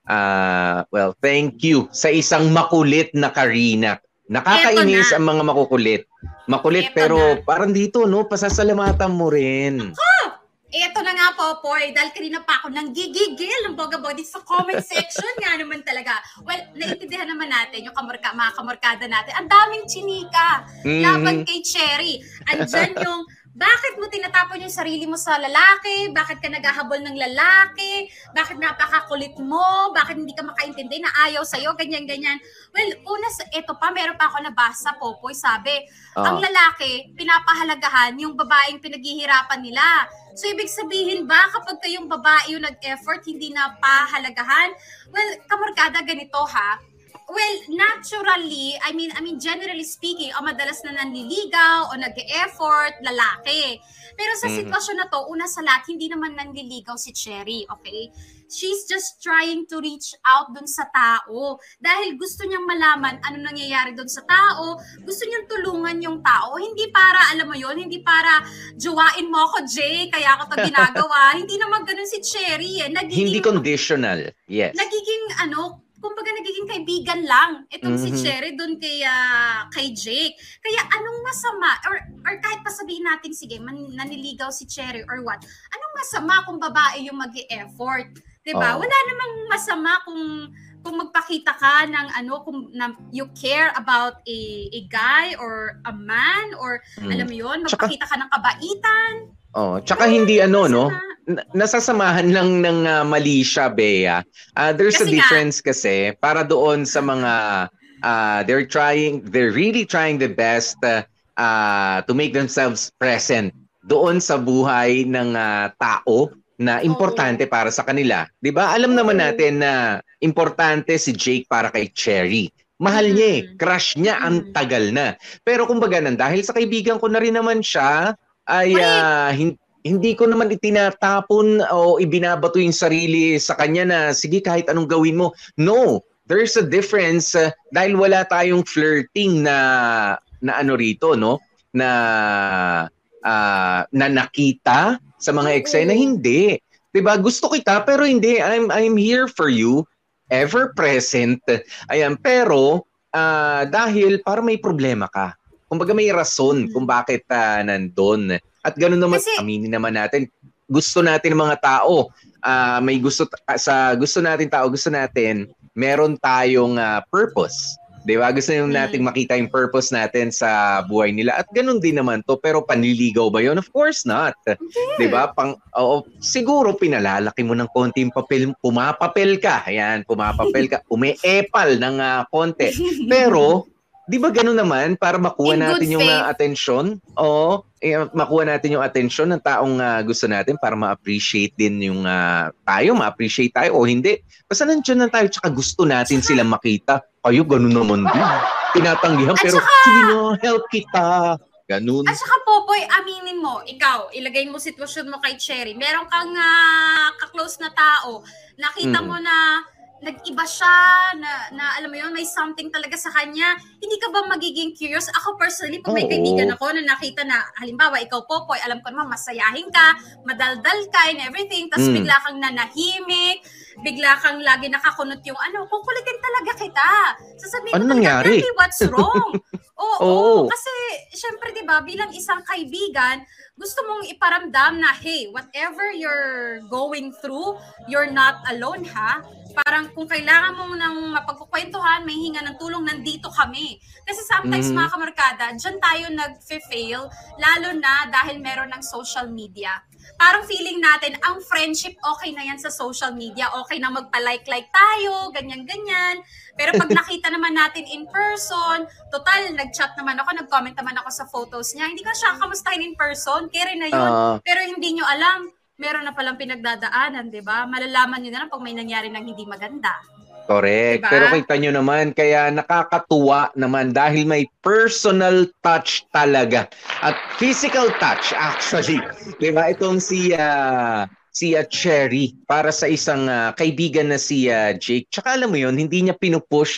Well, thank you sa isang makulit na Karina. Nakakainis ang mga makukulit. Makulit pero parang dito, no? Pasasalamatan mo rin. Eto na nga, Popoy, dahil kanina pa ako nang gigigil ng boga-body sa comment section nga naman talaga. Well, naiintindihan naman natin yung mga kamorkada natin. Ang daming chinika laban kay Cherry. Andyan yung, bakit mo tinatapon yung sarili mo sa lalaki? Bakit ka naghahabol ng lalaki? Bakit napakakulit mo? Bakit hindi ka makaintindi na ayaw sa'yo? Ganyan-ganyan. Well, eto pa, meron pa ako nabasa, Popoy, sabi, ang lalaki, pinapahalagahan yung babaeng pinaghihirapan nila. So, ibig sabihin ba, kapag kayong babae yung nag-effort, hindi na pahalagahan? Well, kamorkada, ganito ha. Well, naturally, I mean generally speaking, ang madalas na nanliligaw o nag-e-effort, lalaki. Pero sa sitwasyon na to, una sa lahat, hindi naman nanliligaw si Cherry, okay? She's just trying to reach out dun sa tao. Dahil gusto niyang malaman ano nangyayari dun sa tao, gusto niyang tulungan yung tao. Hindi para, alam mo yon, hindi para jowain mo ako, Jay, kaya ako to ginagawa. Hindi naman ganun si Cherry eh. Hindi conditional, yes. Nagiging kumbaga nagiging kaibigan lang itong si Cherry doon kay Jake. Kaya anong masama or kahit pa sabihin natin sige naniligaw si Cherry or what. Anong masama kung babae yung magi-effort? 'Di ba? Wala namang masama kung magpakita ka ng you care about a guy or a man or alam mo 'yon, magpakita ka ng kabaitan. Tsaka hindi nasasamahan lang ng mali siya, Bea. There's a difference kasi para doon sa mga they're really trying the best to make themselves present doon sa buhay ng tao na importante para sa kanila. 'Di ba? Alam naman natin na importante si Jake para kay Cherry. Mahal niya crush niya ang tagal na. Pero kumbaga dahil sa kaibigan ko na rin naman siya, ay hindi ko naman itinatapon o ibinabato yung sarili sa kanya na sige kahit anong gawin mo. No, there's a difference dahil wala tayong flirting na rito, no? Na nakita sa mga eksena, hindi. 'Di ba? Gusto kita pero hindi. I'm here for you, ever present. Ayan, pero dahil para may problema ka. Kumbaga may rason kung bakit nandun. At ganoon naman, aminin naman natin, gusto natin mga tao, may gusto natin, meron tayong purpose. Di ba? Gusto natin makita yung purpose natin sa buhay nila. At ganoon din naman to, pero panliligaw ba yun? Of course not. Di ba? Siguro pinalalaki mo ng konti yung papel, pumapapel ka. Ayan, pumapapel ka, umeepal ng konti. Pero, di ba gano'n naman para makuha natin yung atensyon? Makuha natin yung atensyon ng taong gusto natin para ma-appreciate din yung ma-appreciate tayo o hindi. Basta nandiyan lang tayo tsaka gusto natin silang makita. Kayo gano'n naman din. Tinatanggihan pero sige na, help kita. Ganun. At saka Popoy, aminin mo, ikaw, ilagay mo sitwasyon mo kay Cherry. Meron kang ka-close na tao. Nakita mo na nag-iba siya, na alam mo yun, may something talaga sa kanya. Hindi ka ba magiging curious? Ako personally, pag may kaibigan ako na nakita na, halimbawa, ikaw Popoy, alam ko naman, masayahin ka, madaldal ka and everything, tapos bigla kang nanahimik, bigla kang lagi nakakunot yung kukulitin talaga kita. Sasabihin ano ko nangyari? What's wrong? Oo, kasi syempre 'di ba, bilang isang kaibigan, gusto mong iparamdam na hey, whatever you're going through, you're not alone ha. Parang kung kailangan mo ng mapagkukwentuhan, may hinga ng tulong, nandito kami. Kasi sometimes mga kamarkada, dyan tayo nag-fail, lalo na dahil meron ng social media. Parang feeling natin, ang friendship okay na yan sa social media, okay na magpa-like-like tayo, ganyan-ganyan. Pero pag nakita naman natin in person, total, nag-chat naman ako, nag-comment naman ako sa photos niya. Hindi ko siya kamustahin in person, kaya rin na yun. Pero hindi nyo alam, meron na palang pinagdadaanan, di ba? Malalaman nyo na lang pag may nangyari ng hindi maganda. Correct. Diba? Pero kita nyo naman, kaya nakakatuwa naman dahil may personal touch talaga. At physical touch, actually. Di ba? Itong si Cherry para sa isang kaibigan na si Jake. Tsaka alam mo yun, hindi niya pinupush.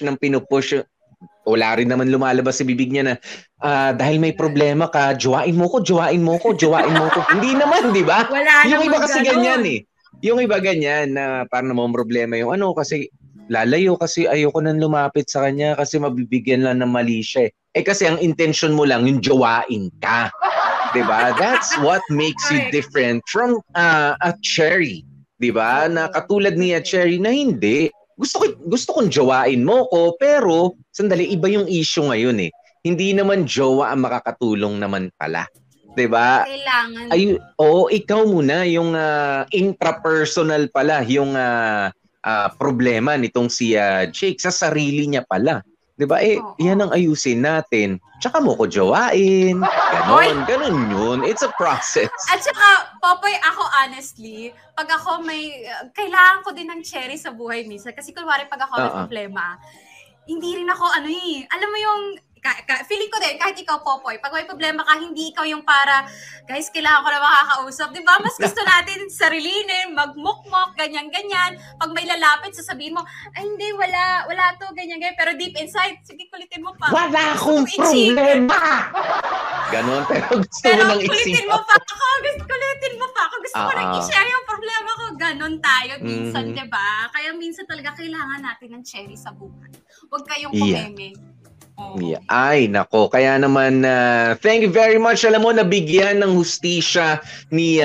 Wala rin naman lumalabas sa bibig niya na dahil may problema ka, jowain mo ko. Hindi naman, di ba? Wala yung iba kasi ganyan eh. Yung iba ganyan na parang namang problema yung kasi lalayo kasi ayoko nang lumapit sa kanya kasi mabibigyan lang ng mali siya. Kasi ang intention mo lang yung jowain ka. 'Di ba? That's what makes you different from a Cherry. 'Di ba? Na katulad niya Cherry na hindi. Gusto kong jowain mo ko, pero sandali, iba yung issue ngayon eh. Hindi naman jowa ang makakatulong naman pala. 'Di ba? Kailangan. Ikaw muna yung intrapersonal pala yung problema nitong si Jake sa sarili niya pala. 'Di ba? Yan ang ayusin natin. Tsaka mo ko jowain. Ganon yun. It's a process. At saka, Popoy, ako honestly, pag ako kailangan ko din ng Cherry sa buhay minsan. Kasi kunwari pag ako may problema, hindi rin ako alam mo yung, feeling ko din, kahit ikaw, Popoy, pag may problema ka, hindi ikaw yung para, guys, kailangan ko na makakausap. Diba? Mas gusto natin sarilinin, magmukmok, ganyan-ganyan. Pag may lalapit, sasabihin mo, ay hindi, wala to, ganyan-ganyan. Pero deep inside, sige, kulitin mo pa. Wala akong problema! Ganon, pero gusto mo nang kulitin mo pa ako. Kulitin mo pa ako. Gusto ko nang i-share yung problema ko. Ganon tayo minsan, diba? Kaya minsan talaga kailangan natin ng Cherry sa buhay. Huwag kayong kumeme. Ay, nako. Kaya naman, thank you very much. Alam mo, nabigyan ng hustisya ni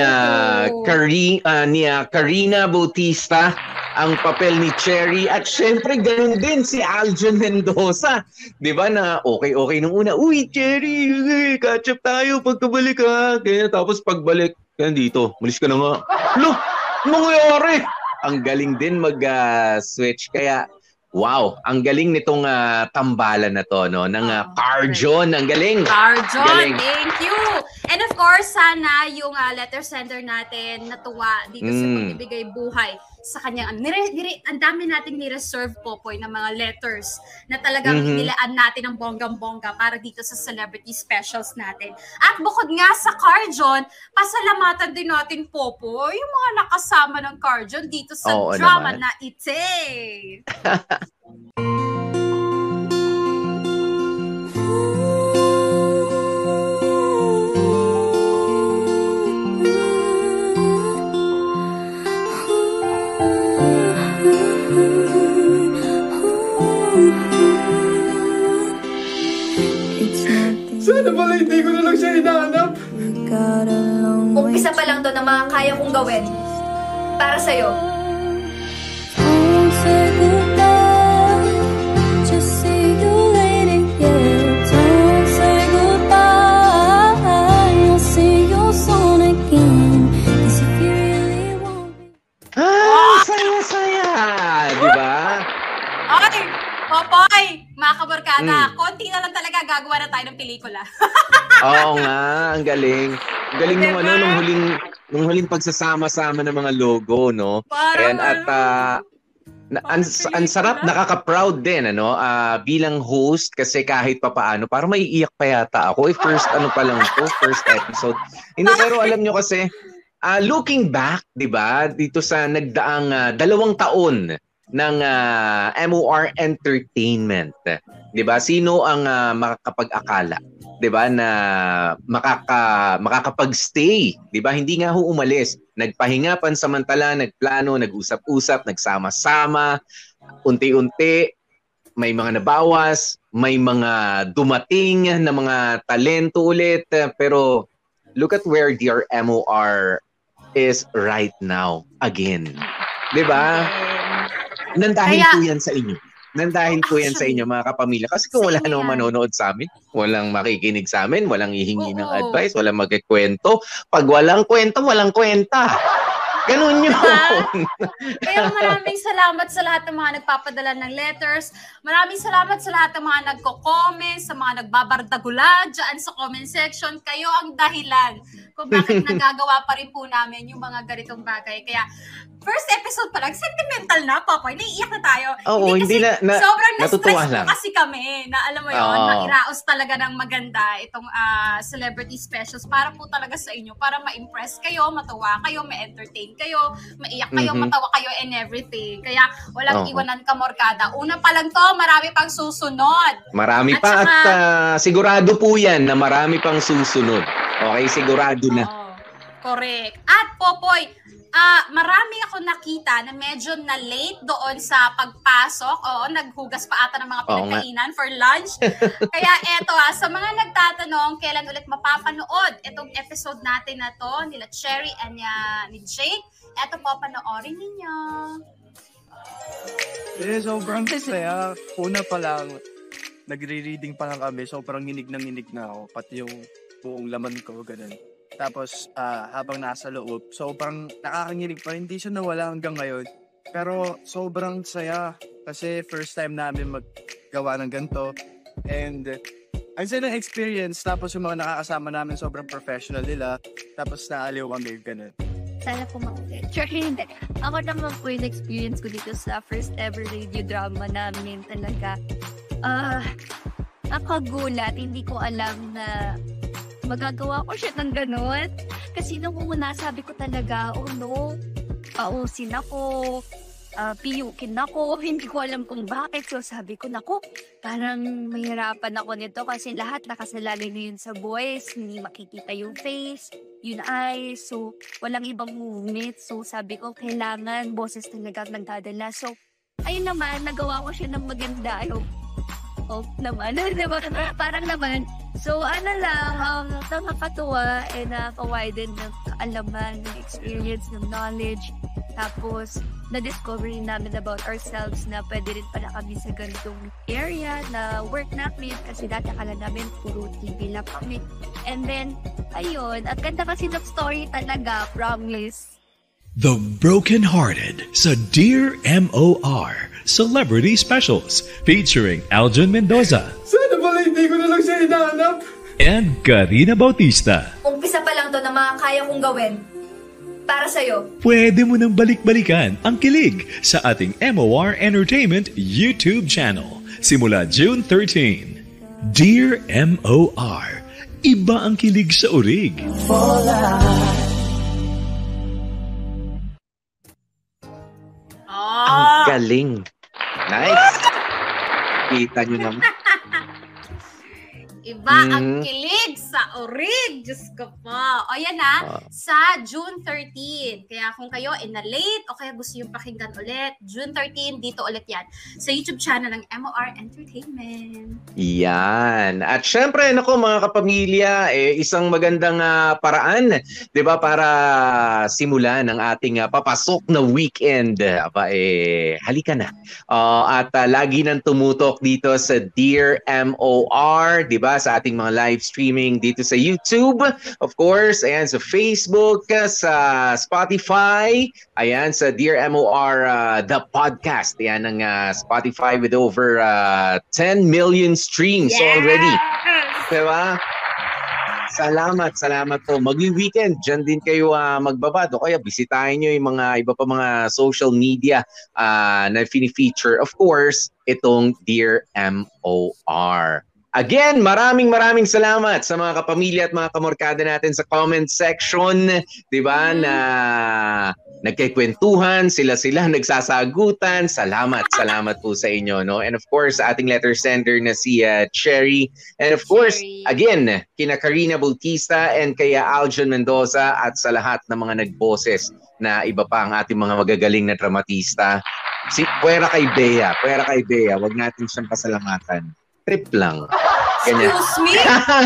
Karina Bautista ang papel ni Cherry. At syempre, ganun din si Aljon Mendoza. Di ba na okay nung una. Uy, Cherry, catch up tayo pagkabalik ha. Kaya tapos pagbalik, kaya dito, malis ka na nga. Look, nangyari? Ang galing din mag-switch. Kaya, wow, ang galing nitong tambalan na to, no? Ng Carjon, ang galing. Carjon, thank you. And of course, sana yung letter sender natin natuwa dito sa pagbibigay buhay sa kanyang, ang dami nating ni-reserve, Popoy, ng mga letters na talagang nilaan natin ng bonggang-bongga para dito sa celebrity specials natin. At bukod nga sa Carjon, pasalamatan din natin, Popoy, yung mga nakasama ng Carjon dito sa drama na Ite. Sana pala hindi ko na lang siya hinahanap. Umpisa pa lang to na mga kaya kong gawin para sa'yo. Saya-saya! Diba? Okay, Popoy, mga kabarkada, konti na lang talaga gagawa na tayo ng pelikula. Oo nga, ang galing. Ang galing diba? nung huling pagsasama-sama ng mga logo, no? Ayan, at ang sarap, nakaka-proud din, bilang host, kasi kahit papaano, parang maiiyak pa yata ako. First episode. Hindi, pero alam nyo kasi, looking back, 'di ba? Dito sa nagdaang 2 taon ng MOR Entertainment, 'di ba? Sino ang makakapag-akala, 'di ba, na makakapag-stay, 'di ba? Hindi nga umalis. Nagpahinga pansamantala, nagplano, nag-usap-usap, nagsama-sama, unti-unti may mga nabawas, may mga dumating na mga talento ulit, pero look at where dear MOR is right now again. 'Di ba? Nandahil po yan sa inyo. Nandahil po yan sa inyo, mga kapamilya. Kasi kung wala namang manonood sa amin, walang makikinig sa amin, walang hihingi ng advice, walang magkikwento. Pag walang kwento, walang kwenta. Ganun yun. Kaya maraming salamat sa lahat ng mga nagpapadala ng letters. Maraming salamat sa lahat ng mga nagko-comment, sa mga nagbabardagula dyan sa comment section. Kayo ang dahilan kung bakit nagagawa pa rin po namin yung mga ganitong bagay. Kaya first episode pa lang, sentimental na, Popoy. Naiiyak na tayo. Oo, hindi na sobrang natutuwa na-stress lang. kasi kami na alam mo yun, mairaos talaga ng maganda itong celebrity specials para po talaga sa inyo, para ma-impress kayo, matuwa kayo, ma-entertain kayo, maiyak kayo, matawa kayo and everything. Kaya walang iwanan ka, Morgada. Una pa lang to, marami pang susunod. Marami at pa saka, at sigurado po yan na marami pang susunod. Okay, sigurado na. Correct. At Popoy, Marami ako nakita na medyo na late doon sa pagpasok. Oo, naghugas pa ata ng mga pinagkainan for lunch. Kaya eto sa mga nagtatanong kailan ulit mapapanood itong episode natin na to nila Cherry and ni Jake, eto po panoorin ninyo. Sobrang saya. Una pa lang, nagre-reading pa lang kami. Sobrang hinig na ako. Pati yung buong laman ko, ganun. Tapos, habang nasa loob, sobrang nakakanginig pa. Hindi siya nawala hanggang ngayon. Pero, sobrang saya. Kasi first time namin maggawa ng ganito. And, ang saya ng experience. Tapos, yung mga nakakasama namin, sobrang professional nila. Tapos, naaliw kami, ganun. Sana po makulit. Sure, hindi. Ako naman po yung experience ko dito sa first ever radio drama namin talaga. Nakagulat. Hindi ko alam na magagawa ko siya ng ganun. Kasi nung una, sabi ko talaga, oh no, pausin ako, piyukin ako, hindi ko alam kung bakit. So sabi ko, naku, parang mahirapan ako nito kasi lahat nakasalalay na yun sa voice, hindi makikita yung face, yung eyes, so walang ibang movement. So sabi ko, kailangan boses talaga nagdadala. So ayun naman, nagawa ko siya ng maganda. Naman, diba? Parang naman. So, nakakatuwa and nakaka-widen ng kaalaman, ng experience, ng knowledge. Tapos, na-discover namin about ourselves na pwede rin pala kami sa ganitong area na work namin kasi dati akala namin puro TV lang kami. And then, ayun, at ganda kasi ng story talaga, promise. The Broken Hearted sa Dear MOR Celebrity Specials featuring Aljon Mendoza. Sana pala hindi ko na lang siya hinahanap. And Karina Bautista. Umpisa pa lang to na mga kaya kong gawin para sa'yo. Pwede mo nang balik-balikan ang kilig sa ating MOR Entertainment YouTube channel simula June 13. Dear MOR, iba ang kilig sa urig. Ang galing. Nice. Kita nyo naman. Iba ang kilig sa orig. Diyos ko po. O yan sa June 13. Kaya kung kayo na-late o kaya gusto yung pakinggan ulit, June 13, dito ulit yan. Sa YouTube channel ng MOR Entertainment. Yan. At syempre, nako mga kapamilya, isang magandang paraan, 'di ba, para simulan ang ating papasok na weekend. Halika na. At lagi nang tumutok dito sa Dear MOR, 'di ba, sa ating mga live streaming dito sa YouTube, of course, ayan, sa Facebook, sa Spotify, ayan, sa Dear MOR, the podcast, ayan, ng Spotify with over 10 million streams already. Diba? Salamat po. Magwi-weekend, dyan din kayo magbabad o kaya bisitahin nyo yung mga iba pa mga social media na fini-feature, of course, itong Dear MOR. Again, maraming salamat sa mga kapamilya at mga kamorkada natin sa comment section, 'di ba? Na nagkikwentuhan, sila nagsasagutan. Salamat po sa inyo, no? And of course, ating letter sender na si Cherry, and of course, again, kina Karina Bautista and kaya Aljon Mendoza at sa lahat ng mga nagboses na iba pa ang ating mga magagaling na dramatista. Puwera kay Bea, wag natin siyang pasalamatan. Trip lang. Ganyan. Excuse me?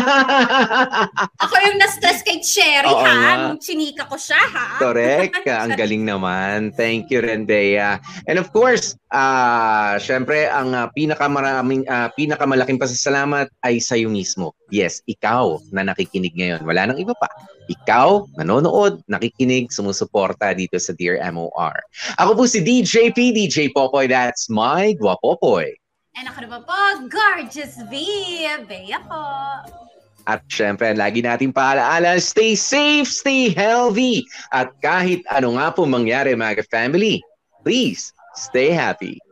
Ako yung na-stress kay Cherry, nung chinika ko siya, ha? Correct. Ang galing naman. Thank you, Bea. And of course, syempre, ang pinakamalaking pasasalamat ay sa'yo mismo. Yes, ikaw na nakikinig ngayon. Wala nang iba pa. Ikaw, nanonood, nakikinig, sumusuporta dito sa Dear MOR. Ako po si DJ Popoy. That's my Guapopoy. And ako naman po, Gorgeous Bea po. At syempre, lagi natin paalaala, stay safe, stay healthy. At kahit ano nga po mangyari mga family, please stay happy.